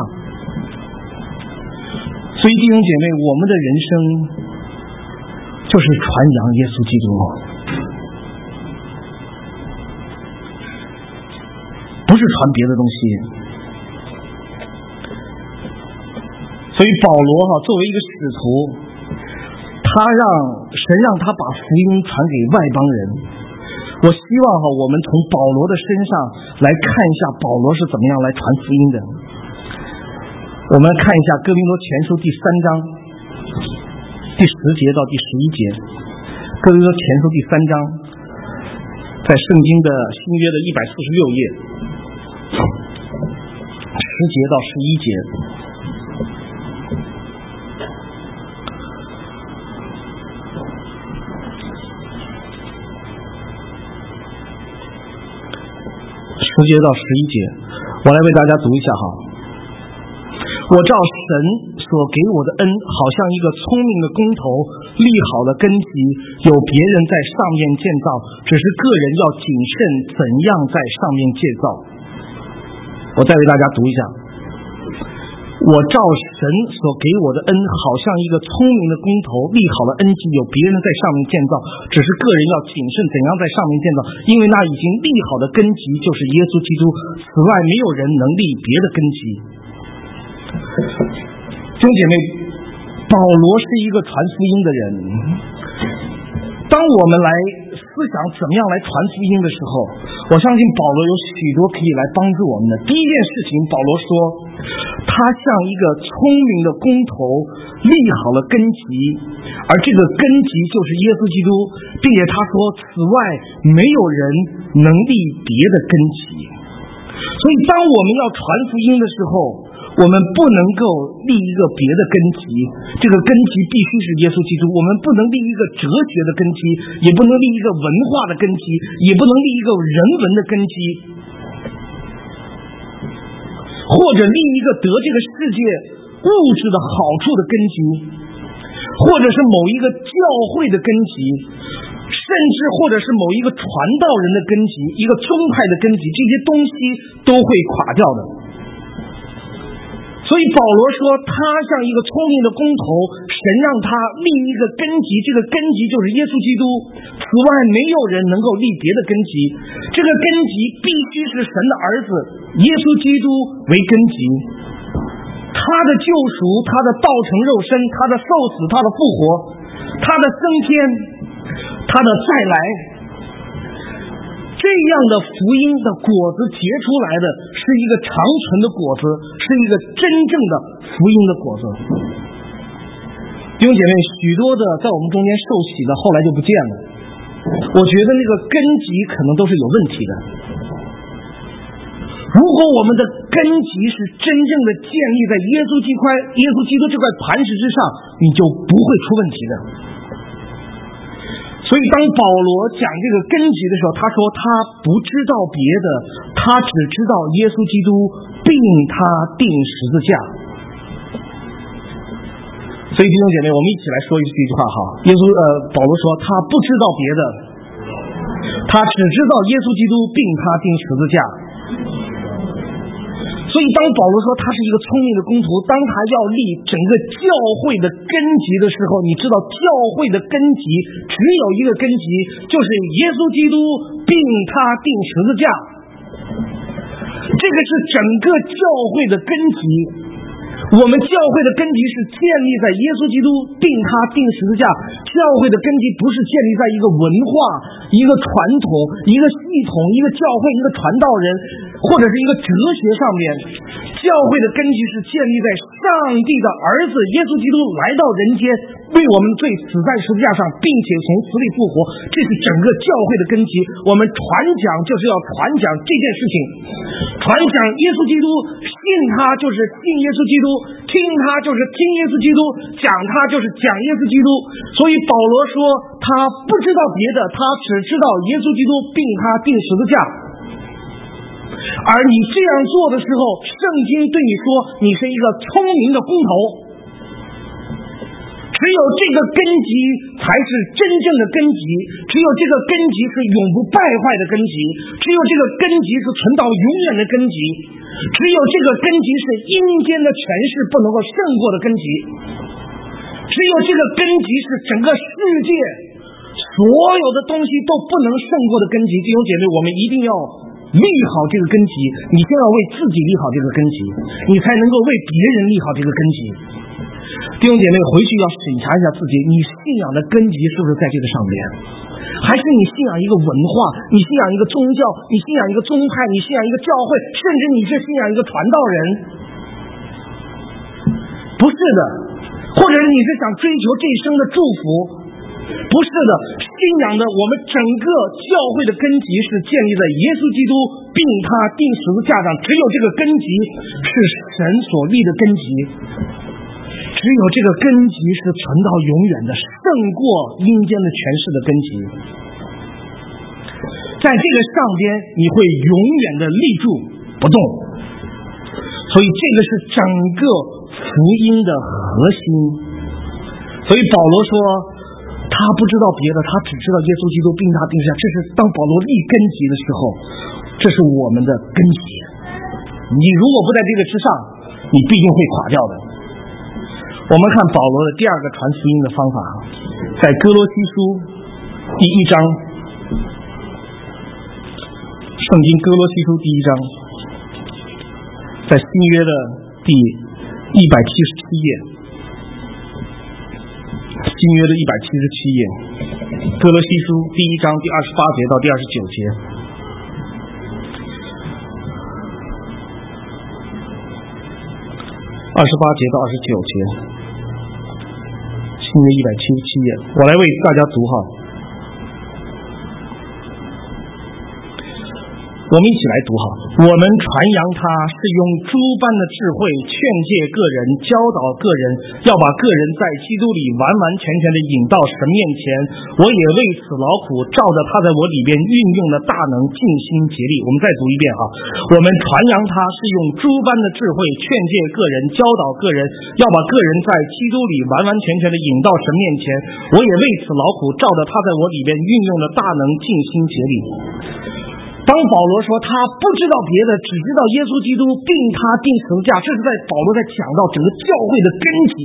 所以弟兄姐妹，我们的人生就是传扬耶稣基督，不是传别的东西。所以保罗哈作为一个使徒，他让神让他把福音传给外邦人。我希望哈我们从保罗的身上来看一下保罗是怎么样来传福音的。我们看一下哥林多前书第三章第十节到第十一节。哥林多前书第三章在圣经的新约的一百四十六页，十节到十一节。十节到十一节，我来为大家读一下哈。我照神所给我的恩，好像一个聪明的工头立好了根基，有别人在上面建造，只是个人要谨慎怎样在上面建造。我再为大家读一下。我照神所给我的恩，好像一个聪明的工头立好了恩基，有别人在上面建造，只是个人要谨慎怎样在上面建造，因为那已经立好的根基就是耶稣基督，此外没有人能立别的根基。弟兄姐妹，保罗是一个传福音的人。当我们来思想怎么样来传福音的时候，我相信保罗有许多可以来帮助我们的。第一件事情，保罗说他像一个聪明的工头立好了根基，而这个根基就是耶稣基督，并且他说此外没有人能立别的根基。所以当我们要传福音的时候，我们不能够立一个别的根基，这个根基必须是耶稣基督。我们不能立一个哲学的根基，也不能立一个文化的根基，也不能立一个人文的根基，或者立一个得这个世界物质的好处的根基，或者是某一个教会的根基，甚至或者是某一个传道人的根基，一个宗派的根基，这些东西都会垮掉的。所以保罗说他像一个聪明的工头，神让他立一个根基，这个根基就是耶稣基督，此外没有人能够立别的根基，这个根基必须是神的儿子耶稣基督为根基，他的救赎，他的道成肉身，他的受死，他的复活，他的升天，他的再来，这样的福音的果子结出来的是一个长存的果子，是一个真正的福音的果子。弟兄姐妹，许多的在我们中间受洗的后来就不见了，我觉得那个根基可能都是有问题的。如果我们的根基是真正的建立在耶稣基块耶稣基督这块磐石之上，你就不会出问题的。所以当保罗讲这个根基的时候，他说他不知道别的，他只知道耶稣基督，并他钉十字架。所以弟兄姐妹，我们一起来说一句话哈，耶稣呃，保罗说他不知道别的，他只知道耶稣基督，并他钉十字架。所以当保罗说他是一个聪明的工头，当他要立整个教会的根基的时候，你知道教会的根基只有一个根基，就是耶稣基督并他钉十字架。这个是整个教会的根基。我们教会的根基是建立在耶稣基督并他钉十字架，教会的根基不是建立在一个文化、一个传统、一个系统、一个教会、一个传道人， 或者是一个哲学上面，教会的根基是建立在上帝的儿子耶稣基督来到人间，为我们罪死在十字架上，并且从死里复活，这是整个教会的根基。我们传讲就是要传讲这件事情，传讲耶稣基督，信他就是信耶稣基督，听他就是听耶稣基督，讲他就是讲耶稣基督。所以保罗说他不知道别的，他只知道耶稣基督并他钉十字架。而你这样做的时候，圣经对你说你是一个聪明的工头。只有这个根基才是真正的根基，只有这个根基是永不败坏的根基，只有这个根基是存到永远的根基，只有这个根基是阴间的权势不能够胜过的根基，只有这个根基是整个世界所有的东西都不能胜过的根基。弟兄姐妹，我们一定要立好这个根基，你先要为自己立好这个根基，你才能够为别人立好这个根基。弟兄姐妹，回去要审查一下自己，你信仰的根基是不是在这个上面？还是你信仰一个文化，你信仰一个宗教，你信仰一个宗派，你信仰一个教会，甚至你是信仰一个传道人？不是的。或者你是想追求这一生的祝福？不是的。信仰的我们整个教会的根基是建立在耶稣基督并他钉十字架上，只有这个根基是神所立的根基，只有这个根基是存到永远的，胜过阴间的权势的根基。在这个上边你会永远的立住不动。所以这个是整个福音的核心。所以保罗说他不知道别的，他只知道耶稣基督并他钉十字架。这是当保罗立根基的时候，这是我们的根基。你如果不在这个之上，你必定会垮掉的。我们看保罗的第二个传福音的方法，在哥罗西书第一章，圣经哥罗西书第一章，在新约的第一百七十七页，新约的一百七十七页，哥罗西书第一章第二十八节到第二十九节。二十八节到二十九节，新约一百七十七页，我来为大家读哈。我们一起来读哈。我们传扬他是用诸般的智慧劝诫个人，教导个人，要把个人在基督里完完全全的引到神面前。我也为此劳苦，照着他在我里边运用的大能尽心竭力。我们再读一遍哈。我们传扬他是用诸般的智慧劝诫个人，教导个人，要把个人在基督里完完全全的引到神面前。我也为此劳苦，照着他在我里边运用的大能尽心竭力。当保罗说他不知道别的，只知道耶稣基督并他钉十字架，这是在保罗在讲到整个教会的根基，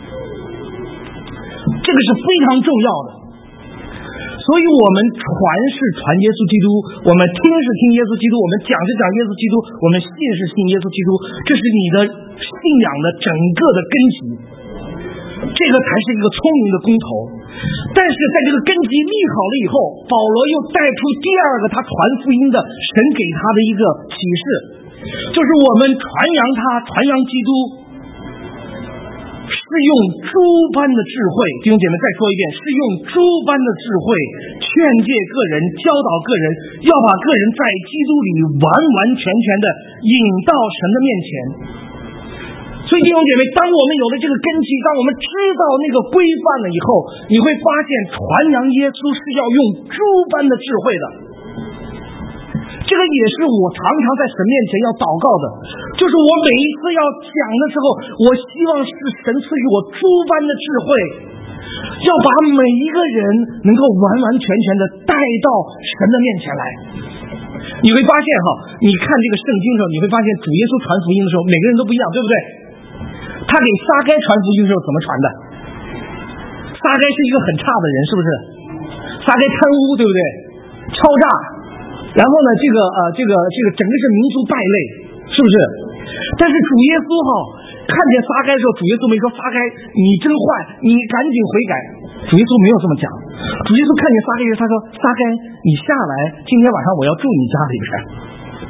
这个是非常重要的。所以我们传是传耶稣基督，我们听是听耶稣基督，我们讲是讲耶稣基督，我们信是信耶稣基督，这是你的信仰的整个的根基，这个才是一个聪明的工头。但是在这个根基立好了以后，保罗又带出第二个他传福音的神给他的一个启示，就是我们传扬他，传扬基督是用诸般的智慧。弟兄姐妹再说一遍，是用诸般的智慧劝诫个人，教导个人，要把个人在基督里完完全全的引到神的面前。所以弟兄姐妹，当我们有了这个根基，当我们知道那个规范了以后，你会发现传扬耶稣是要用诸般的智慧的。这个也是我常常在神面前要祷告的，就是我每一次要讲的时候，我希望是神赐予我诸般的智慧，要把每一个人能够完完全全的带到神的面前来。你会发现哈，你看这个圣经的时候，你会发现主耶稣传福音的时候，每个人都不一样，对不对？他给撒该传福音的时候怎么传的？撒该是一个很差的人，是不是？撒该贪污，对不对？敲诈，然后呢，这个呃，这个这个整个是民族败类，是不是？但是主耶稣哈看见撒该的时候，主耶稣没说撒该你真坏，你赶紧悔改。主耶稣没有这么讲。主耶稣看见撒该时，他说撒该你下来，今天晚上我要住你家里边。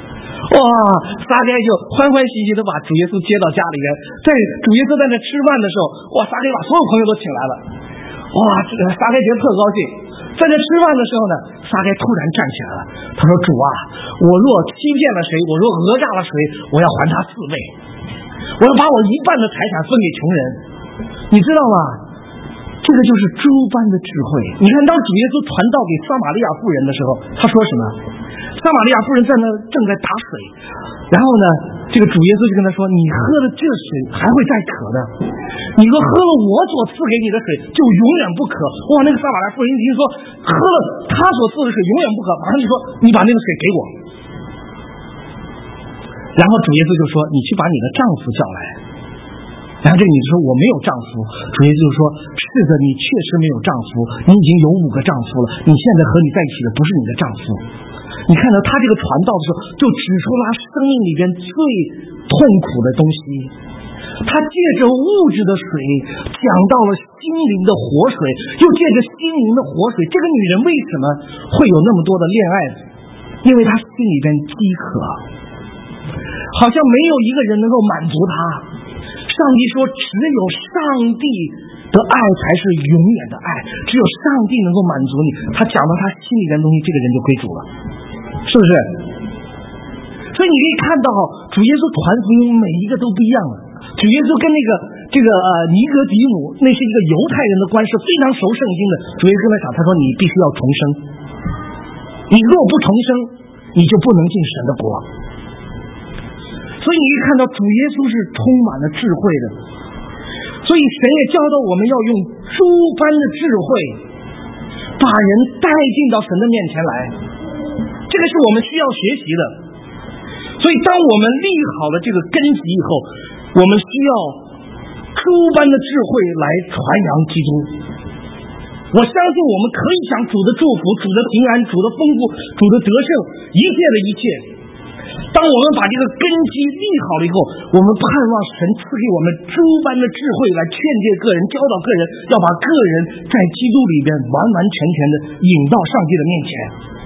哇，撒该就欢欢喜喜的把主耶稣接到家里面，在主耶稣在那吃饭的时候，哇，撒该把所有朋友都请来了，哇，这个撒该觉得特高兴。在这吃饭的时候呢，撒该突然站起来了，他说：“主啊，我若欺骗了谁，我若讹诈了谁，我要还他四倍，我要把我一半的财产分给穷人。”你知道吗？这个就是诸般的智慧。你看，当主耶稣传道给撒玛利亚妇人的时候，他说什么？撒玛利亚妇人在那正在打水，然后呢，这个主耶稣就跟他说：“你喝了这水还会再渴的，你若喝了我所赐给你的水，就永远不渴。”哇，那个撒玛利亚妇人一听说喝了他所赐的水永远不渴，马上就说：“你把那个水给我。”然后主耶稣就说：“你去把你的丈夫叫来。”然后这个女的说：“我没有丈夫。”主耶稣就说：“是的，你确实没有丈夫，你已经有五个丈夫了，你现在和你在一起的不是你的丈夫。”你看到他这个传道的时候，就指出了他生命里边最痛苦的东西。他借着物质的水讲到了心灵的活水，又借着心灵的活水，这个女人为什么会有那么多的恋爱？因为她心里边饥渴，好像没有一个人能够满足她。上帝说，只有上帝的爱才是永远的爱，只有上帝能够满足你。他讲到他心里边的东西，这个人就归主了，是不是？所以你可以看到，主耶稣传福音每一个都不一样了。主耶稣跟那个这个呃尼格底母，那是一个犹太人的官是非常熟圣经的。主耶稣跟他讲，他说你必须要重生，你若不重生，你就不能进神的国。所以你可以看到主耶稣是充满了智慧的，所以神也教导我们要用诸般的智慧把人带进到神的面前来，这个是我们需要学习的。所以当我们立好了这个根基以后，我们需要诸般的智慧来传扬基督。我相信我们可以讲主的祝福，主的平安，主的丰富，主的得胜，一切的一切。当我们把这个根基立好了以后，我们盼望神赐给我们诸般的智慧来劝诫个人，教导个人，要把个人在基督里边完完全全的引到上帝的面前。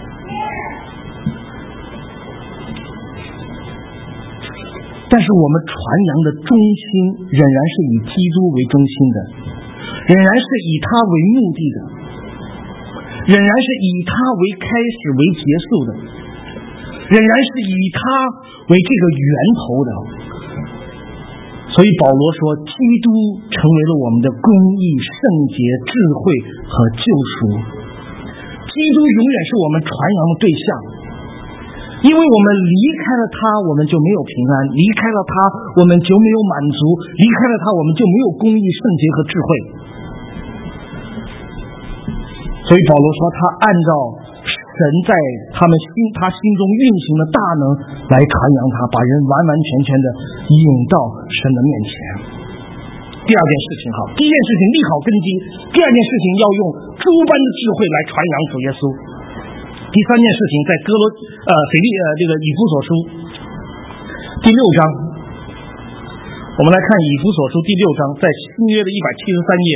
但是我们传扬的中心仍然是以基督为中心的，仍然是以他为目的的，仍然是以他为开始为结束的，仍然是以他为这个源头的。所以保罗说，基督成为了我们的公义、圣洁、智慧和救赎。基督永远是我们传扬的对象，因为我们离开了他，我们就没有平安；离开了他，我们就没有满足；离开了他，我们就没有公义、圣洁和智慧。所以保罗说，他按照神在他们心他心中运行的大能来传扬他，把人完完全全的引到神的面前。第二件事情，好，第一件事情立好根基，第二件事情要用诸般的智慧来传扬主耶稣。第三件事情在哥罗呃腓利呃这个以弗所书第六章，我们来看以弗所书第六章，在新约的一百七十三页，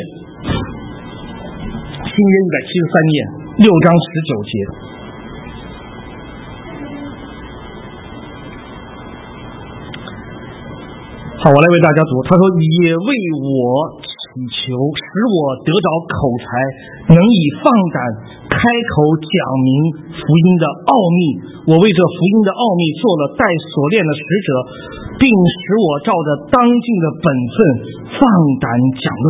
新约一百七十三页六章十九节。好，我来为大家读。他说：“也为我祈求，使我得着口才，能以放胆开口讲明福音的奥秘。我为这福音的奥秘做了带锁链的使者，并使我照着当尽的本分放胆讲论。”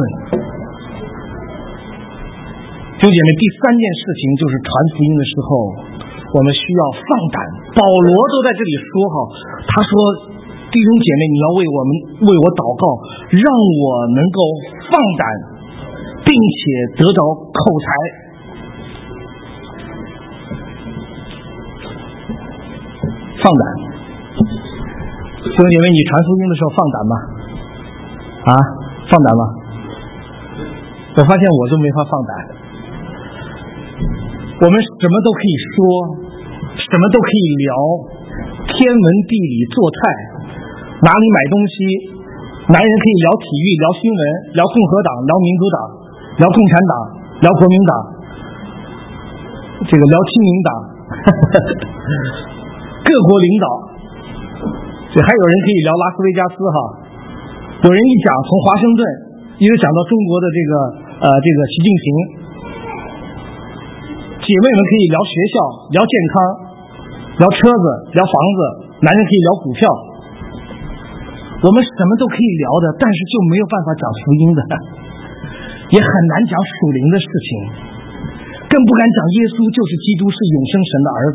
弟兄姐妹，第三件事情就是传福音的时候，我们需要放胆。保罗都在这里说哈，他说：“弟兄姐妹，你要为我们为我祷告，让我能够放胆，并且得着口才。”放胆，弟兄姐妹，你传福音的时候放胆吗？啊，放胆吗？我发现我就没法放胆。我们什么都可以说，什么都可以聊，天文地理做菜，哪里买东西，男人可以聊体育，聊新闻，聊共和党，聊民主党，聊共产党，聊国民党，这个聊亲民党，各国领导， 这还有人可以聊拉斯维加斯哈，有人一讲从华盛顿一直讲到中国的这个呃这个习近平，姐妹们可以聊学校、聊健康、聊车子、聊房子，男人可以聊股票，我们什么都可以聊的，但是就没有办法讲福音的，也很难讲属灵的事情，更不敢讲耶稣就是基督，是永生神的儿子。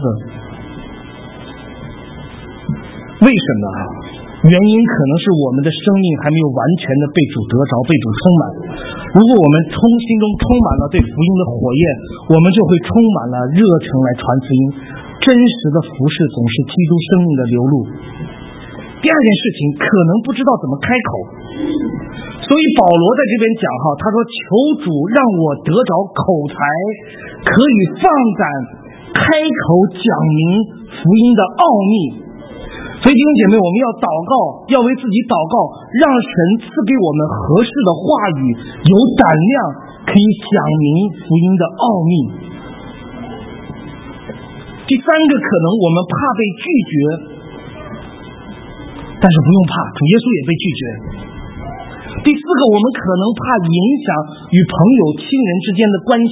为什么？原因可能是我们的生命还没有完全的被主得着，被主充满。如果我们充心中充满了对福音的火焰，我们就会充满了热诚来传福音。真实的服事总是基督生命的流露。第二件事情，可能不知道怎么开口，所以保罗在这边讲哈，他说求主让我得着口才，可以放胆开口讲明福音的奥秘。所以弟兄姐妹，我们要祷告，要为自己祷告，让神赐给我们合适的话语，有胆量可以讲明福音的奥秘。第三个，可能我们怕被拒绝，但是不用怕，主耶稣也被拒绝。第四个，我们可能怕影响与朋友、亲人之间的关系，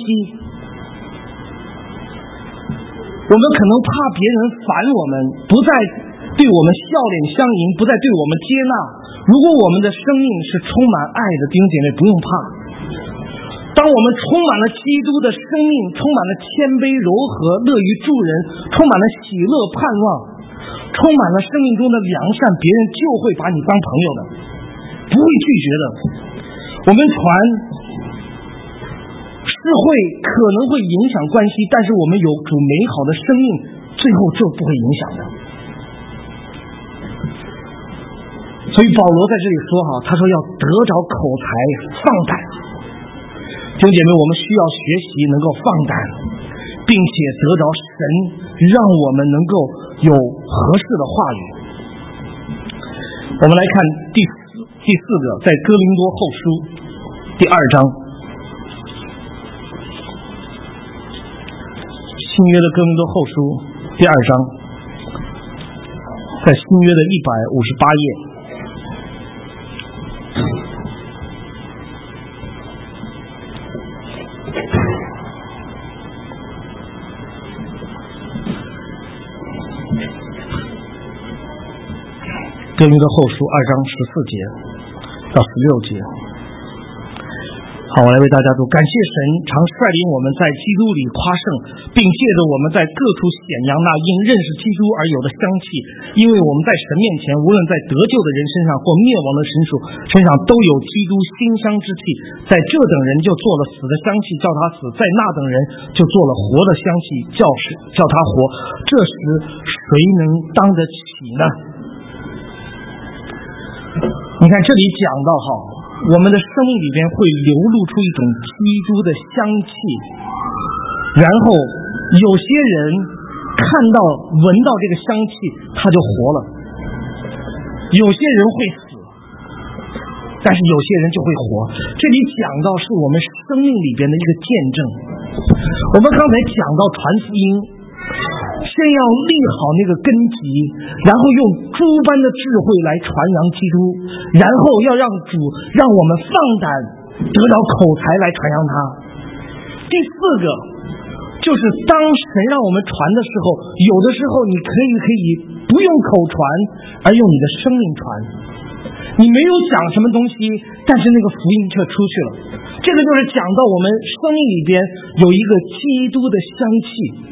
我们可能怕别人烦我们，不再对我们笑脸相迎，不再对我们接纳。如果我们的生命是充满爱的，弟兄姐妹不用怕。当我们充满了基督的生命，充满了谦卑柔和，乐于助人，充满了喜乐盼望，充满了生命中的良善，别人就会把你当朋友的，不会拒绝的。我们传是会可能会影响关系，但是我们有主美好的生命，最后就不会影响的。所以保罗在这里说哈，他说要得着口才，放胆。弟兄姐妹，我们需要学习能够放胆，并且得着神让我们能够有合适的话语。我们来看第四第四个，在哥林多后书第二章，新约的哥林多后书第二章，在新约的一百五十八页。哥林多后书二章十四节到十六节。好，我来为大家读。感谢神常率领我们在基督里夸胜，并借着我们在各处显扬那因认识基督而有的香气，因为我们在神面前，无论在得救的人身上或灭亡的神属身上，都有基督馨香之气。在这等人就做了死的香气，叫他死；在那等人就做了活的香气，叫叫他活。这时谁能当得起呢？你看这里讲到哈，我们的生命里边会流露出一种基督的香气，然后有些人看到闻到这个香气他就活了，有些人会死，但是有些人就会活。这里讲到是我们生命里边的一个见证。我们刚才讲到传福音，先要立好那个根基，然后用诸般的智慧来传扬基督，然后要让主让我们放胆得到口才来传扬他。第四个就是当神让我们传的时候，有的时候你可以可以不用口传，而用你的生命传。你没有讲什么东西，但是那个福音却出去了。这个就是讲到我们生命里边有一个基督的香气。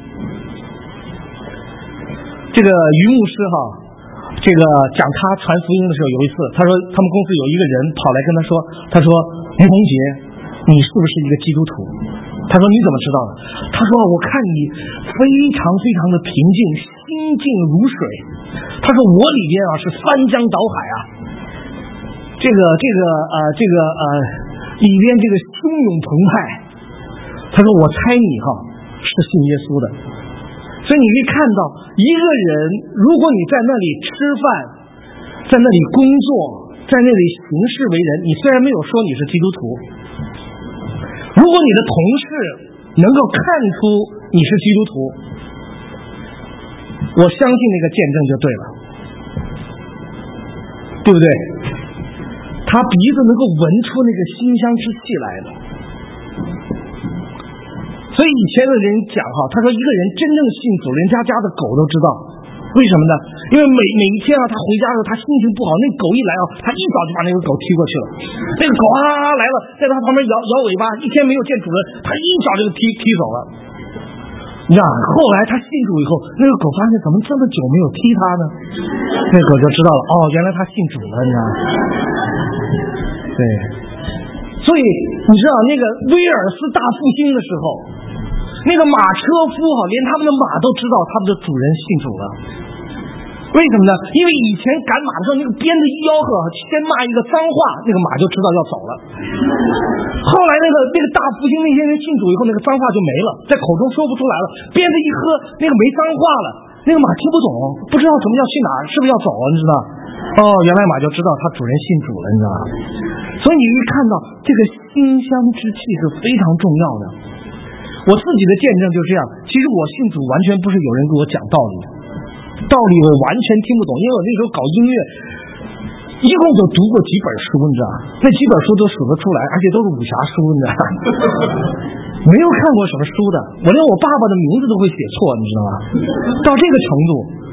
这个于牧师哈，这个讲他传福音的时候，有一次他说他们公司有一个人跑来跟他说，他说于洪杰，你是不是一个基督徒？他说你怎么知道的？他说我看你非常非常的平静，心静如水。他说我里边啊是翻江倒海啊，这个这个呃这个呃里边这个汹涌澎湃。他说我猜你哈是信耶稣的。所以你可以看到，一个人如果你在那里吃饭，在那里工作，在那里行事为人，你虽然没有说你是基督徒，如果你的同事能够看出你是基督徒，我相信那个见证就对了。 对不对？他鼻子能够闻出那个馨香之气来的。所以以前的人讲哈，他说一个人真正信主，连家家的狗都知道。为什么呢？因为每每一天啊，他回家的时候，他心情不好，那狗一来啊，他一脚就把那个狗踢过去了。那个狗啊来了，在他旁边摇摇尾巴，一天没有见主人，他一脚就踢踢走了。你知道，后来他信主以后，那个狗发现怎么这么久没有踢他呢？那个狗就知道了，哦，原来他信主了，你知道吗？对，所以你知道那个威尔斯大复兴的时候，那个马车夫哈，连他们的马都知道他们的主人信主了。为什么呢？因为以前赶马的时候，那个鞭子一吆喝，先骂一个脏话，那个马就知道要走了。后来那个那个大复兴那些人信主以后，那个脏话就没了，在口中说不出来了。鞭子一喝，那个没脏话了，那个马听不懂，不知道什么要去哪儿，是不是要走了？你知道？哦，原来马就知道他主人信主了，你知道吧？所以你一看到这个馨香之气是非常重要的。我自己的见证就这样，其实我信主完全不是有人给我讲道理，道理我完全听不懂，因为我那时候搞音乐，一共就读过几本书，你知道，那几本书都数得出来，而且都是武侠书，你知道，没有看过什么书的，我连我爸爸的名字都会写错，你知道吗？到这个程度，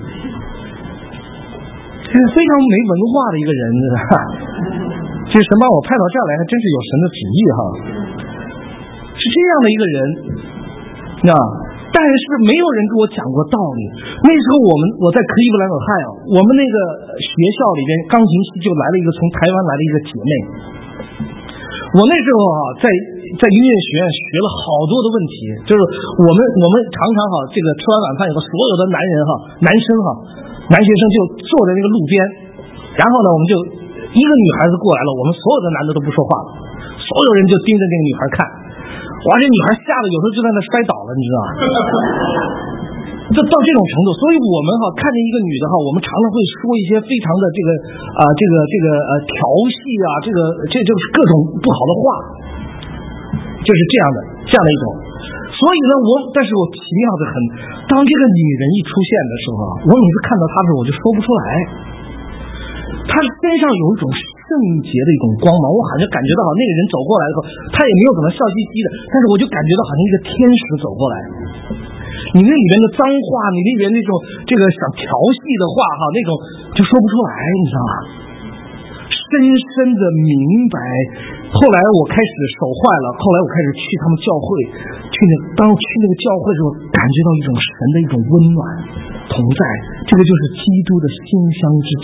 非常没文化的一个人，你知道，这神把我派到这儿来，还真是有神的旨意哈。是这样的一个人，那但是没有人给我讲过道理。那时候我们我在克利夫兰俄亥俄，我们那个学校里边钢琴系就来了一个从台湾来的一个姐妹。我那时候啊，在在音乐学院学了好多的问题，就是我们我们常常哈，这个吃完晚饭以后，所有的男人哈，男生哈，男学生就坐在那个路边，然后呢，我们就一个女孩子过来了，我们所有的男的都不说话了，所有人就盯着那个女孩看。哇，这女孩吓得有时候就在那摔倒了，你知道吗？就到这种程度，所以我们哈看见一个女的哈，我们常常会说一些非常的这个啊、呃、这个这个呃调戏啊，这个这就是各种不好的话，就是这样的这样的一种。所以呢，我但是我奇妙的很，当这个女人一出现的时候，我每次看到她的时候，我就说不出来，她身上有一种圣洁的一种光芒，我好像感觉到那个人走过来的时候，他也没有怎么笑嘻嘻的，但是我就感觉到好像一个天使走过来。你那里边的脏话，你那里边那种这个想调戏的话哈，那种就说不出来，你知道吗？深深的明白。后来我开始手坏了，后来我开始去他们教会，去那当去那个教会的时候，感觉到一种神的一种温暖同在，这个就是基督的馨香之气。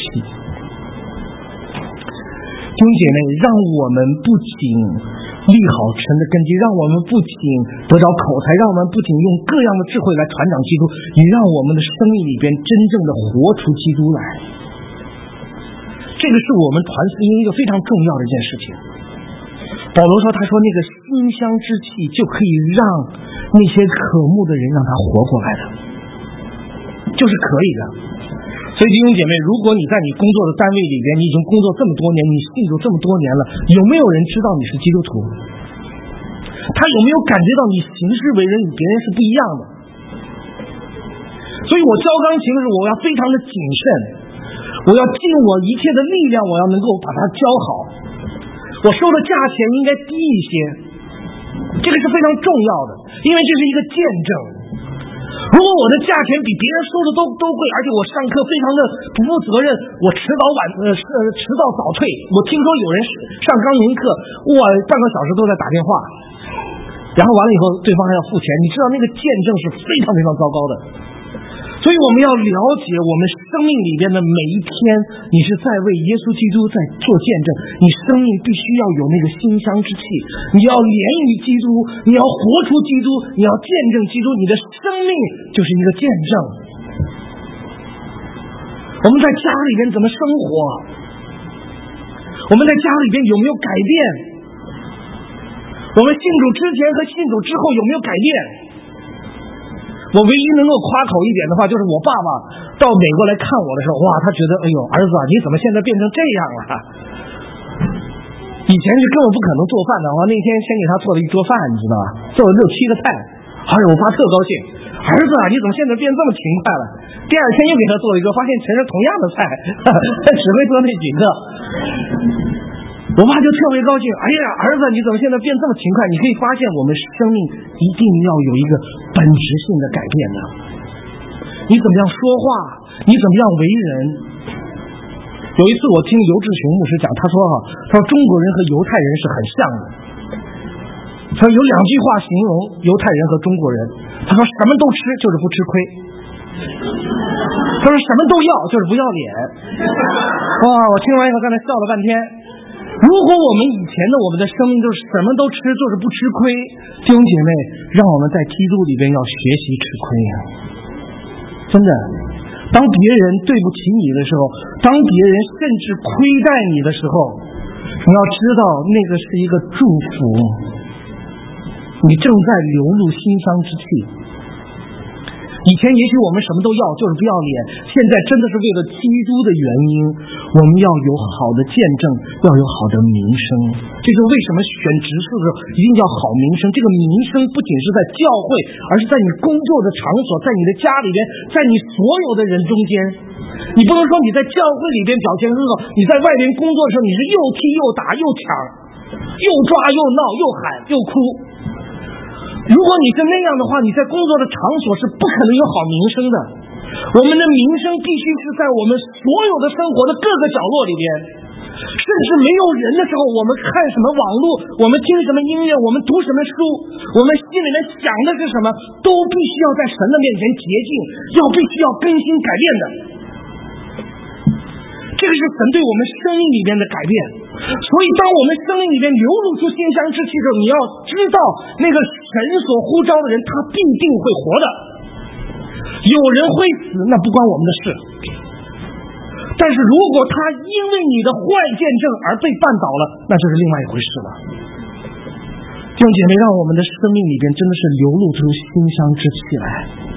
弟兄姐妹，让我们不仅立好神的根基，让我们不仅得着口才，让我们不仅用各样的智慧来传讲基督，也让我们的生命里边真正的活出基督来。这个是我们传福音一个非常重要的一件事情。保罗说，他说那个馨香之气就可以让那些渴慕的人让他活过来的，就是可以的。所以弟兄姐妹，如果你在你工作的单位里边，你已经工作这么多年，你信主这么多年了，有没有人知道你是基督徒？他有没有感觉到你行事为人与别人是不一样的？所以我教钢琴的时候，我要非常的谨慎，我要尽我一切的力量，我要能够把它教好。我收的价钱应该低一些，这个是非常重要的，因为这是一个见证。如果我的价钱比别人收的都都贵，而且我上课非常的不负责任，我迟早晚呃呃迟到早退。我听说有人上钢琴课，哇，半个小时都在打电话，然后完了以后对方还要付钱，你知道那个见证是非常非常糟糕的。所以我们要了解我们生命里边的每一天，你是在为耶稣基督在做见证，你生命必须要有那个馨香之气，你要连于基督，你要活出基督，你要见证基督，你的生命就是一个见证。我们在家里边怎么生活？我们在家里边有没有改变？我们信主之前和信主之后有没有改变？我唯一能够夸口一点的话，就是我爸爸到美国来看我的时候，哇，他觉得哎呦，儿子啊，你怎么现在变成这样了？以前是根本不可能做饭的，我那天先给他做了一桌饭，你知道吧？做了六七个菜， 哎呦，我爸特高兴，儿子啊，你怎么现在变这么勤快了？第二天又给他做了一个，发现全是同样的菜，但只会做那几个。我爸就特别高兴，哎呀，儿子，你怎么现在变这么勤快？你可以发现，我们生命一定要有一个本质性的改变的。你怎么样说话？你怎么样为人？有一次我听尤志雄牧师讲，他说哈，他说中国人和犹太人是很像的。他说有两句话形容犹太人和中国人，他说什么都吃就是不吃亏，他说什么都要就是不要脸。哇，我听完以后刚才笑了半天。如果我们以前的我们的生命就是什么都吃就是不吃亏，弟兄姐妹，让我们在基督里边要学习吃亏呀、啊！真的，当别人对不起你的时候，当别人甚至亏待你的时候，你要知道那个是一个祝福，你正在流露馨香之气。以前也许我们什么都要，就是不要脸，现在真的是为了基督的原因，我们要有好的见证，要有好的名声。这是为什么选执事的时候一定要好名声。这个名声不仅是在教会，而是在你工作的场所，在你的家里边，在你所有的人中间。你不能说你在教会里边表现很好，你在外边工作的时候你是又踢又打又抢，又抓又闹又喊又哭。如果你是那样的话，你在工作的场所是不可能有好名声的。我们的名声必须是在我们所有的生活的各个角落里边，甚至没有人的时候，我们看什么网络，我们听什么音乐，我们读什么书，我们心里面想的是什么，都必须要在神的面前洁净，要必须要更新改变的。这个是神对我们生命里边的改变。所以当我们生命里边流露出馨香之气的时候，你要知道那个神所呼召的人他必定会活的。有人会死，那不关我们的事，但是如果他因为你的坏见证而被绊倒了，那就是另外一回事了。弟兄姐妹，让我们的生命里边真的是流露出馨香之气来。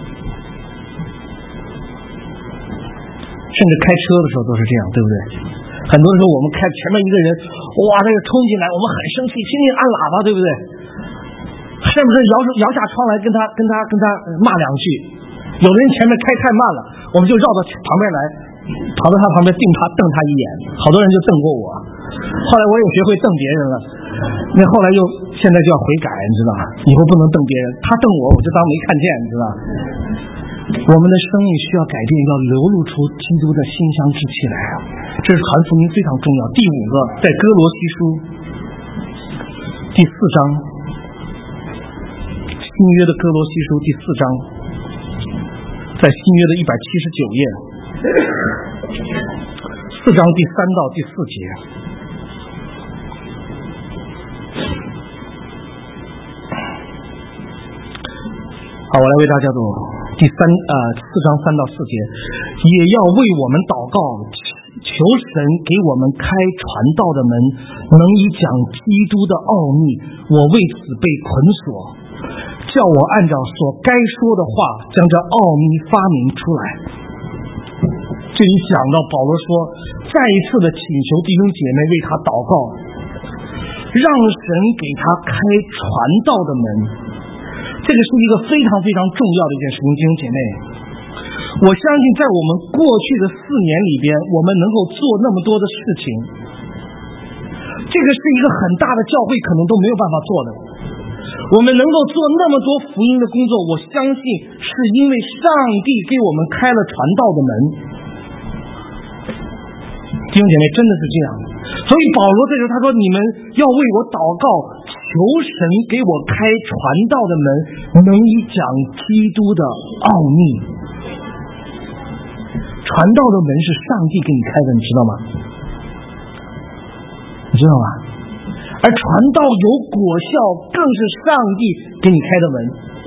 甚至开车的时候都是这样，对不对？很多时候我们开前面一个人，哇，这个冲进来，我们很生气，拼命按喇叭，对不对？是不是摇摇下窗来跟他跟他跟他骂两句？有的人前面开太慢了，我们就绕到旁边来，跑到他旁边盯他瞪他一眼，好多人就瞪过我。后来我也学会瞪别人了，那后来又现在就要悔改，你知道吗？以后不能瞪别人，他瞪我我就当没看见，你知道吗？我们的生命需要改变，要流露出基督的馨香之气来，这是传福音非常重要。第五个，在哥罗西书第四章，新约的哥罗西书第四章，在新约的一百七十九页，四章第三到第四节。好，我来为大家读第三呃四章三到四节，也要为我们祷告，求神给我们开传道的门，能以讲基督的奥秘。我为此被捆锁，叫我按照所该说的话，将这奥秘发明出来。这里讲到保罗说，再一次的请求弟兄姐妹为他祷告，让神给他开传道的门。这个是一个非常非常重要的一件事情，弟兄姐妹。我相信在我们过去的四年里边，我们能够做那么多的事情，这个是一个很大的教会可能都没有办法做的。我们能够做那么多福音的工作，我相信是因为上帝给我们开了传道的门。弟兄姐妹，真的是这样。所以保罗这时候他说，你们要为我祷告，求神给我开传道的门，能以讲基督的奥秘。传道的门是上帝给你开的，你知道吗？你知道吗？而传道有果效，更是上帝给你开的门。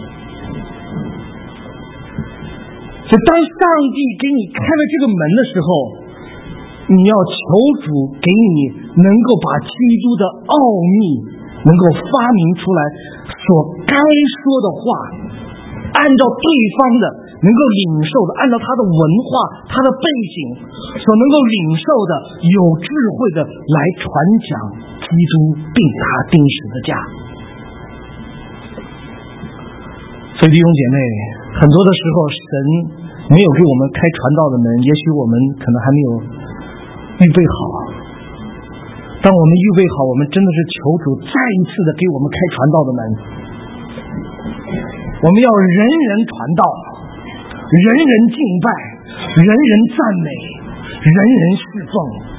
所以当上帝给你开了这个门的时候，你要求主给你能够把基督的奥秘能够发明出来，所该说的话，按照对方的能够领受的，按照他的文化他的背景所能够领受的，有智慧的来传讲基督并他钉十字架。所所以弟兄姐妹，很多的时候神没有给我们开传道的门，也许我们可能还没有预备好。当我们预备好，我们真的是求主再一次的给我们开传道的门。我们要人人传道，人人敬拜，人人赞美，人人侍奉。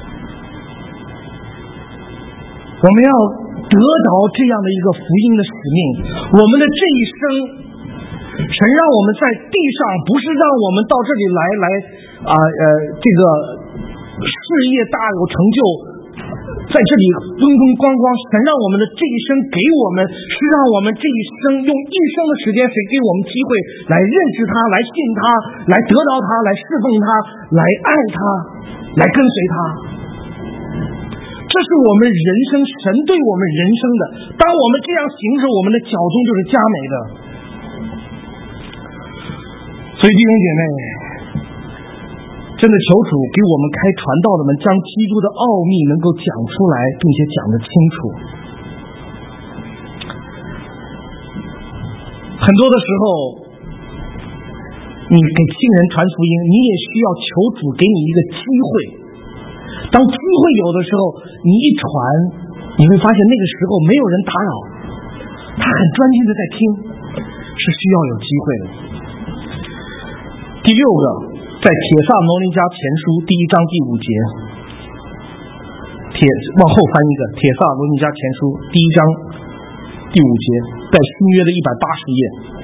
我们要得着这样的一个福音的使命。我们的这一生，神让我们在地上，不是让我们到这里来来啊呃这个事业大有成就，在这里风风光光。神让我们的这一生给我们，是让我们这一生用一生的时间，神给我们机会来认识他，来信他，来得到他，来侍奉他，来爱他，来跟随他。这是我们人生，神对我们人生的。当我们这样行着，我们的脚踪就是佳美的。所以弟兄姐妹，真的求主给我们开传道的门，将基督的奥秘能够讲出来，并且讲得清楚。很多的时候，你给亲人传福音，你也需要求主给你一个机会。当机会有的时候，你一传，你会发现那个时候没有人打扰，他很专心的在听，是需要有机会的。第六个，在帖撒罗尼迦前书第一章第五节，帖往后翻一个，帖撒罗尼迦前书第一章第五节，在新约的一百八十页。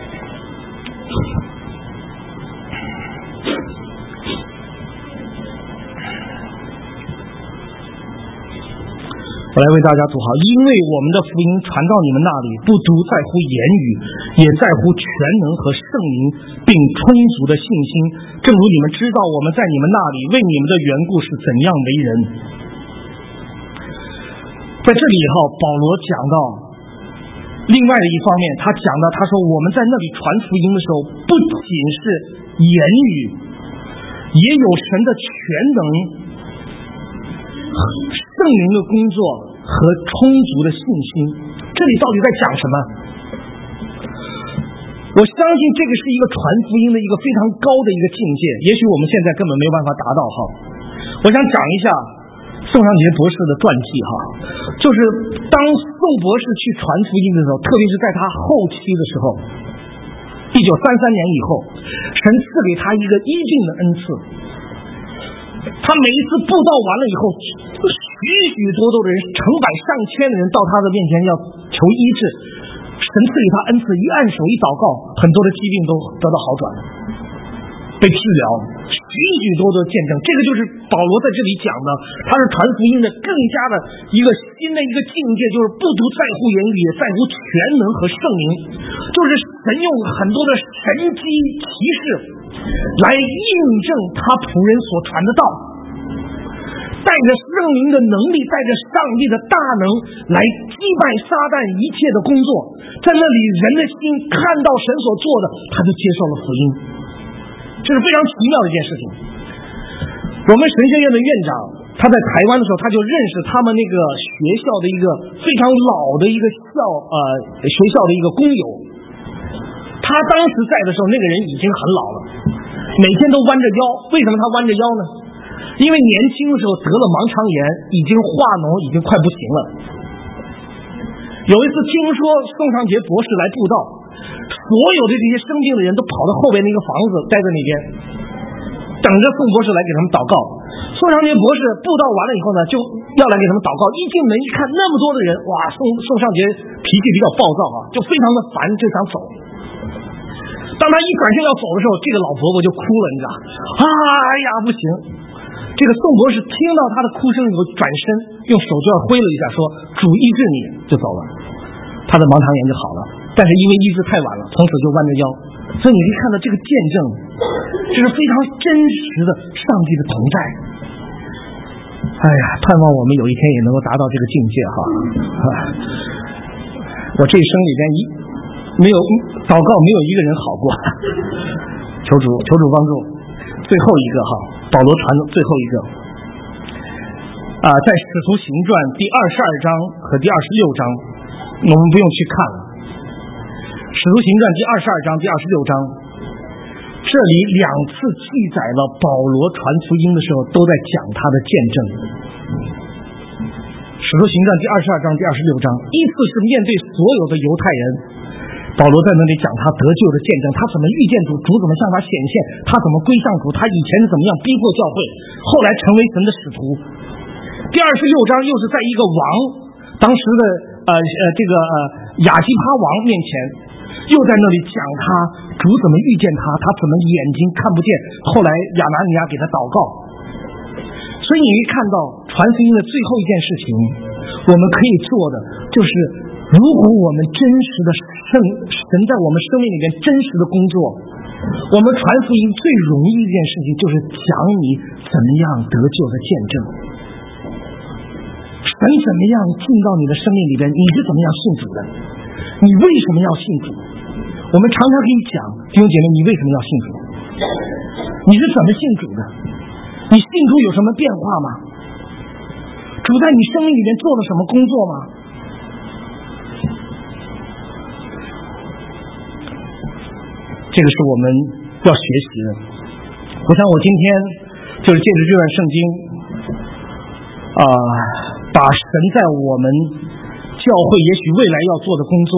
我来为大家读好，因为我们的福音传到你们那里，不独在乎言语，也在乎全能和圣灵，并充足的信心。正如你们知道，我们在你们那里为你们的缘故是怎样为人。在这里以后，保罗讲到另外的一方面，他讲到他说我们在那里传福音的时候，不仅是言语，也有神的全能、圣灵的工作和充足的信心。这里到底在讲什么？我相信这个是一个传福音的一个非常高的一个境界，也许我们现在根本没有办法达到哈。我想讲一下宋尚杰博士的传记哈，就是当宋博士去传福音的时候，特别是在他后期的时候，一九三三年以后，神赐给他一个医病的恩赐。他每一次布道完了以后，许许多多的人，成百上千的人到他的面前要求医治，神赐给他恩赐，一按手一祷告，很多的疾病都得到好转，被治疗，许许多多见证。这个就是保罗在这里讲的，他是传福音的更加的一个新的一个境界，就是不独在乎言语，也在乎全能和圣灵，就是神用很多的神迹奇事来印证他仆人所传的道，带着圣灵的能力，带着上帝的大能来击败撒旦一切的工作。在那里人的心看到神所做的，他就接受了福音。这是非常奇妙的一件事情。我们神学院的院长他在台湾的时候，他就认识他们那个学校的一个非常老的一个校呃学校的一个工友。他当时在的时候，那个人已经很老了，每天都弯着腰。为什么他弯着腰呢？因为年轻的时候得了盲肠炎，已经化脓，已经快不行了。有一次听说宋尚杰博士来布道，所有的这些生病的人都跑到后边那个房子待在那边，等着宋博士来给他们祷告。宋尚杰博士布道完了以后呢，就要来给他们祷告。一进门一看那么多的人，哇，宋宋尚杰脾气比较暴躁啊，就非常的烦，就想走。当他一转身要走的时候，这个老伯伯就哭了，你知道？哎呀，不行！这个宋博士听到他的哭声以后，转身用手绢挥了一下，说：“主医治你。”就走了，他的盲肠炎就好了。但是因为医治太晚了，从此就弯着腰。所以你可以看到这个见证，这是非常真实的上帝的同在。哎呀，盼望我们有一天也能够达到这个境界哈！我这一生里边一没有祷告，没有一个人好过。求主，求主帮助。最后一个哈，保罗传的最后一个啊，在使徒行传第二十二章和第二十六章，我们不用去看了。使使徒行传第二十二章第二十六章，这里两次记载了保罗传福音的时候都在讲他的见证。使徒行传第二十二章第二十六章，依次是面对所有的犹太人，保罗在那里讲他得救的见证，他怎么遇见主，主怎么向他显现，他怎么归向主，他以前是怎么样逼迫教会，后来成为神的使徒。第二十六章又是在一个王，当时的呃呃这个呃亚基帕王面前，又在那里讲他主怎么遇见他，他怎么眼睛看不见，后来亚拿尼亚给他祷告。所以你会看到传福音的最后一件事情，我们可以做的就是，如果我们真实的圣神在我们生命里面真实的工作，我们传福音最容易一件事情就是讲你怎么样得救的见证，神怎么样进到你的生命里边，你是怎么样信主的，你为什么要信主？我们常常可以讲，弟兄姐妹，你为什么要信主？你是怎么信主的？你信主有什么变化吗？主在你生命里面做了什么工作吗？这个是我们要学习的。我想我今天就是借着这段圣经啊、呃，把神在我们教会也许未来要做的工作，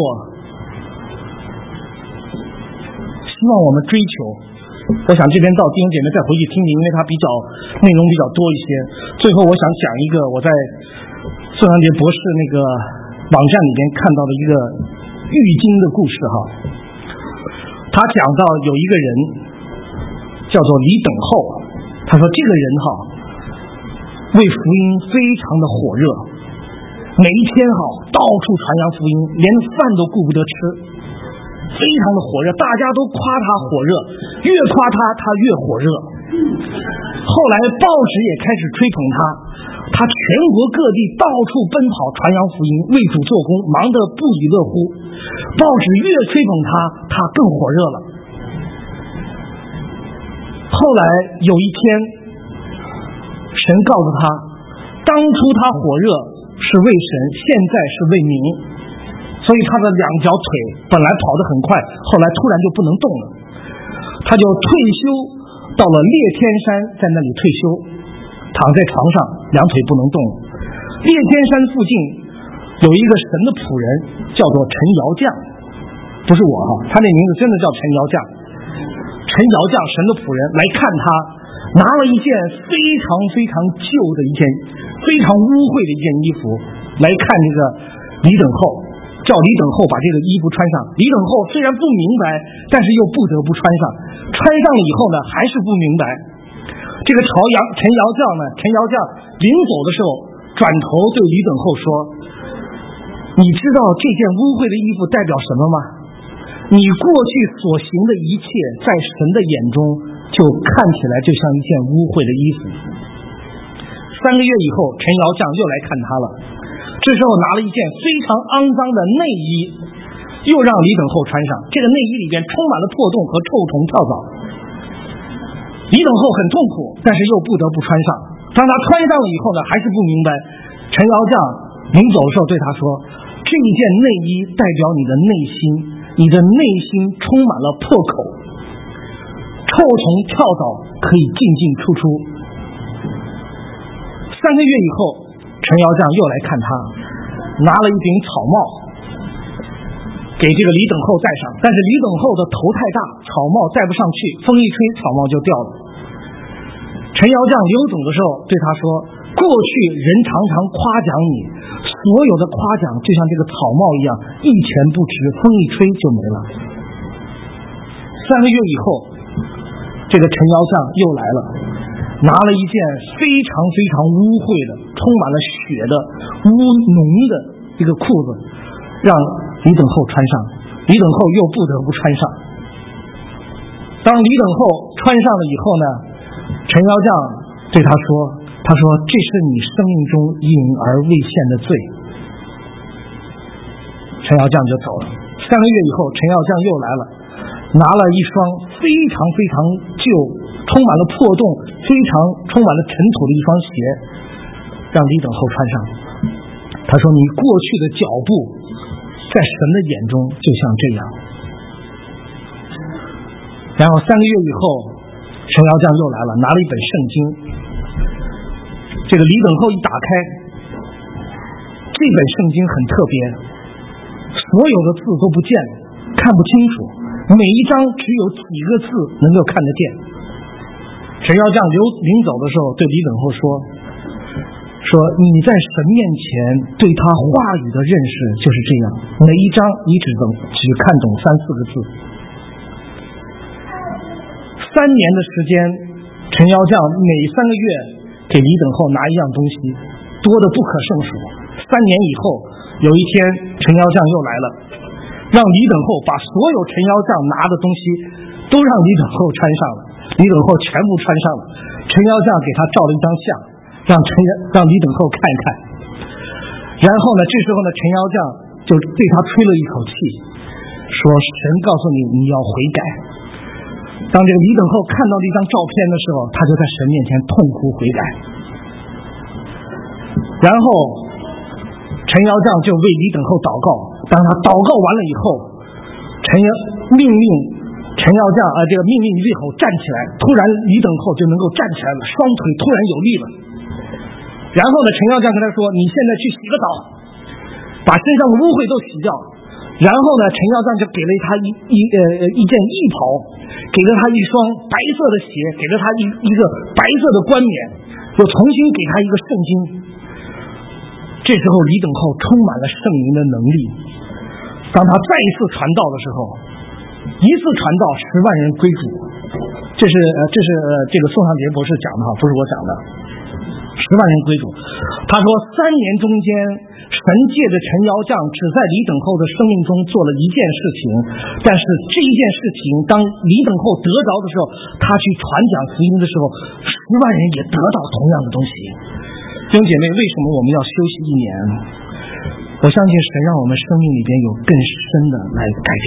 希望我们追求。我想这边到弟兄姐妹再回去听听，因为它比较内容比较多一些。最后我想讲一个我在宋阳杰博士那个网站里边看到的一个喻经的故事哈。他讲到有一个人叫做李等厚，他说这个人哈为福音非常的火热，每一天哈到处传扬福音，连饭都顾不得吃，非常的火热，大家都夸他火热，越夸他他越火热。后来报纸也开始吹捧他，他全国各地到处奔跑传扬福音，为主做工，忙得不亦乐乎。报纸越吹捧他，他更火热了。后来有一天，神告诉他，当初他火热是为神，现在是为民。所以他的两条腿本来跑得很快，后来突然就不能动了，他就退休到了烈天山，在那里退休，躺在床上，两腿不能动。烈天山附近有一个神的仆人，叫做陈尧将，不是我哈，他那名字真的叫陈尧将。陈尧将神的仆人来看他，拿了一件非常非常旧的一件非常污秽的一件衣服来看这个李等厚，叫李等厚把这个衣服穿上。李等厚虽然不明白，但是又不得不穿上。穿上了以后呢，还是不明白。这个朝阳陈尧将呢，陈尧将临走的时候，转头对李等厚说：“你知道这件污秽的衣服代表什么吗？你过去所行的一切，在神的眼中就看起来就像一件污秽的衣服。”三个月以后，陈尧将又来看他了。这时候拿了一件非常肮脏的内衣，又让李等厚穿上。这个内衣里边充满了破洞和臭虫跳蚤。李等厚很痛苦，但是又不得不穿上。当他穿上了以后呢，还是不明白。陈尧将临走的时候对他说：“这一件内衣代表你的内心，你的内心充满了破口，臭虫跳蚤可以进进出出。”三个月以后，陈尧将又来看他，拿了一顶草帽给这个李等厚戴上，但是李等厚的头太大，草帽戴不上去，风一吹草帽就掉了。陈尧将溜走的时候对他说：“过去人常常夸奖你，所有的夸奖就像这个草帽一样，一钱不值，风一吹就没了。”三个月以后，这个陈尧将又来了，拿了一件非常非常污秽的、充满了血的、污脓的一个裤子，让李等厚穿上。李等厚又不得不穿上。当李等厚穿上了以后呢，陈尧将对他说：“他说这是你生命中隐而未现的罪。”陈尧将就走了。三个月以后，陈尧将又来了，拿了一双非常非常旧、充满了破洞、非常充满了尘土的一双鞋，让李等厚穿上。他说：“你过去的脚步，在神的眼中就像这样。” 然后三个月以后，陈窑匠又来了，拿了一本圣经。这个李等候一打开，这本圣经很特别，所有的字都不见了，看不清楚，每一章只有几个字能够看得见。陈窑匠临临走的时候对李等候说说你在神面前对他话语的认识就是这样，每一章你只懂只看懂三四个字。三年的时间，陈窑匠每三个月给李等候拿一样东西，多的不可胜数。三年以后，有一天陈窑匠又来了，让李等候把所有陈窑匠拿的东西都让李等候穿上了，李等候全部穿上了。陈窑匠给他照了一张相，让陈让李等候看一看。然后呢，这时候呢，陈窑匠就对他吹了一口气，说：“神告诉你，你要悔改。”当这个李等候看到这张照片的时候，他就在神面前痛哭悔改。然后陈窑匠就为李等候祷告。当他祷告完了以后，陈窑命令陈窑匠啊、呃，这个命令李等候站起来。突然李等候就能够站起来了，双腿突然有力了。然后呢，陈窑匠跟他说：“你现在去洗个澡，把身上的污秽都洗掉。”然后呢，陈窑匠就给了他一一呃一件衣袍，给了他一双白色的鞋，给了他一一个白色的冠冕，又重新给他一个圣经。这时候李等候充满了圣灵的能力。当他再一次传道的时候，一次传道十万人归主。这是呃这是呃这个宋尚杰博士讲的哈，不是我讲的。十万人归主。他说三年中间，神借着陈窑匠只在李等候的生命中做了一件事情，但是这一件事情当李等候得着的时候，他去传讲福音的时候，十万人也得到同样的东西。弟兄姐妹，为什么我们要休息一年？我相信神让我们生命里边有更深的来改变，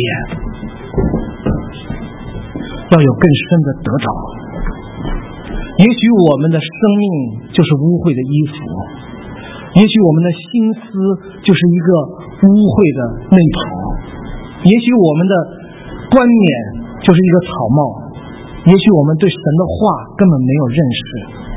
要有更深的得着。也许我们的生命就是污秽的衣服，也许我们的心思就是一个污秽的内袍，也许我们的冠冕就是一个草帽，也许我们对神的话根本没有认识。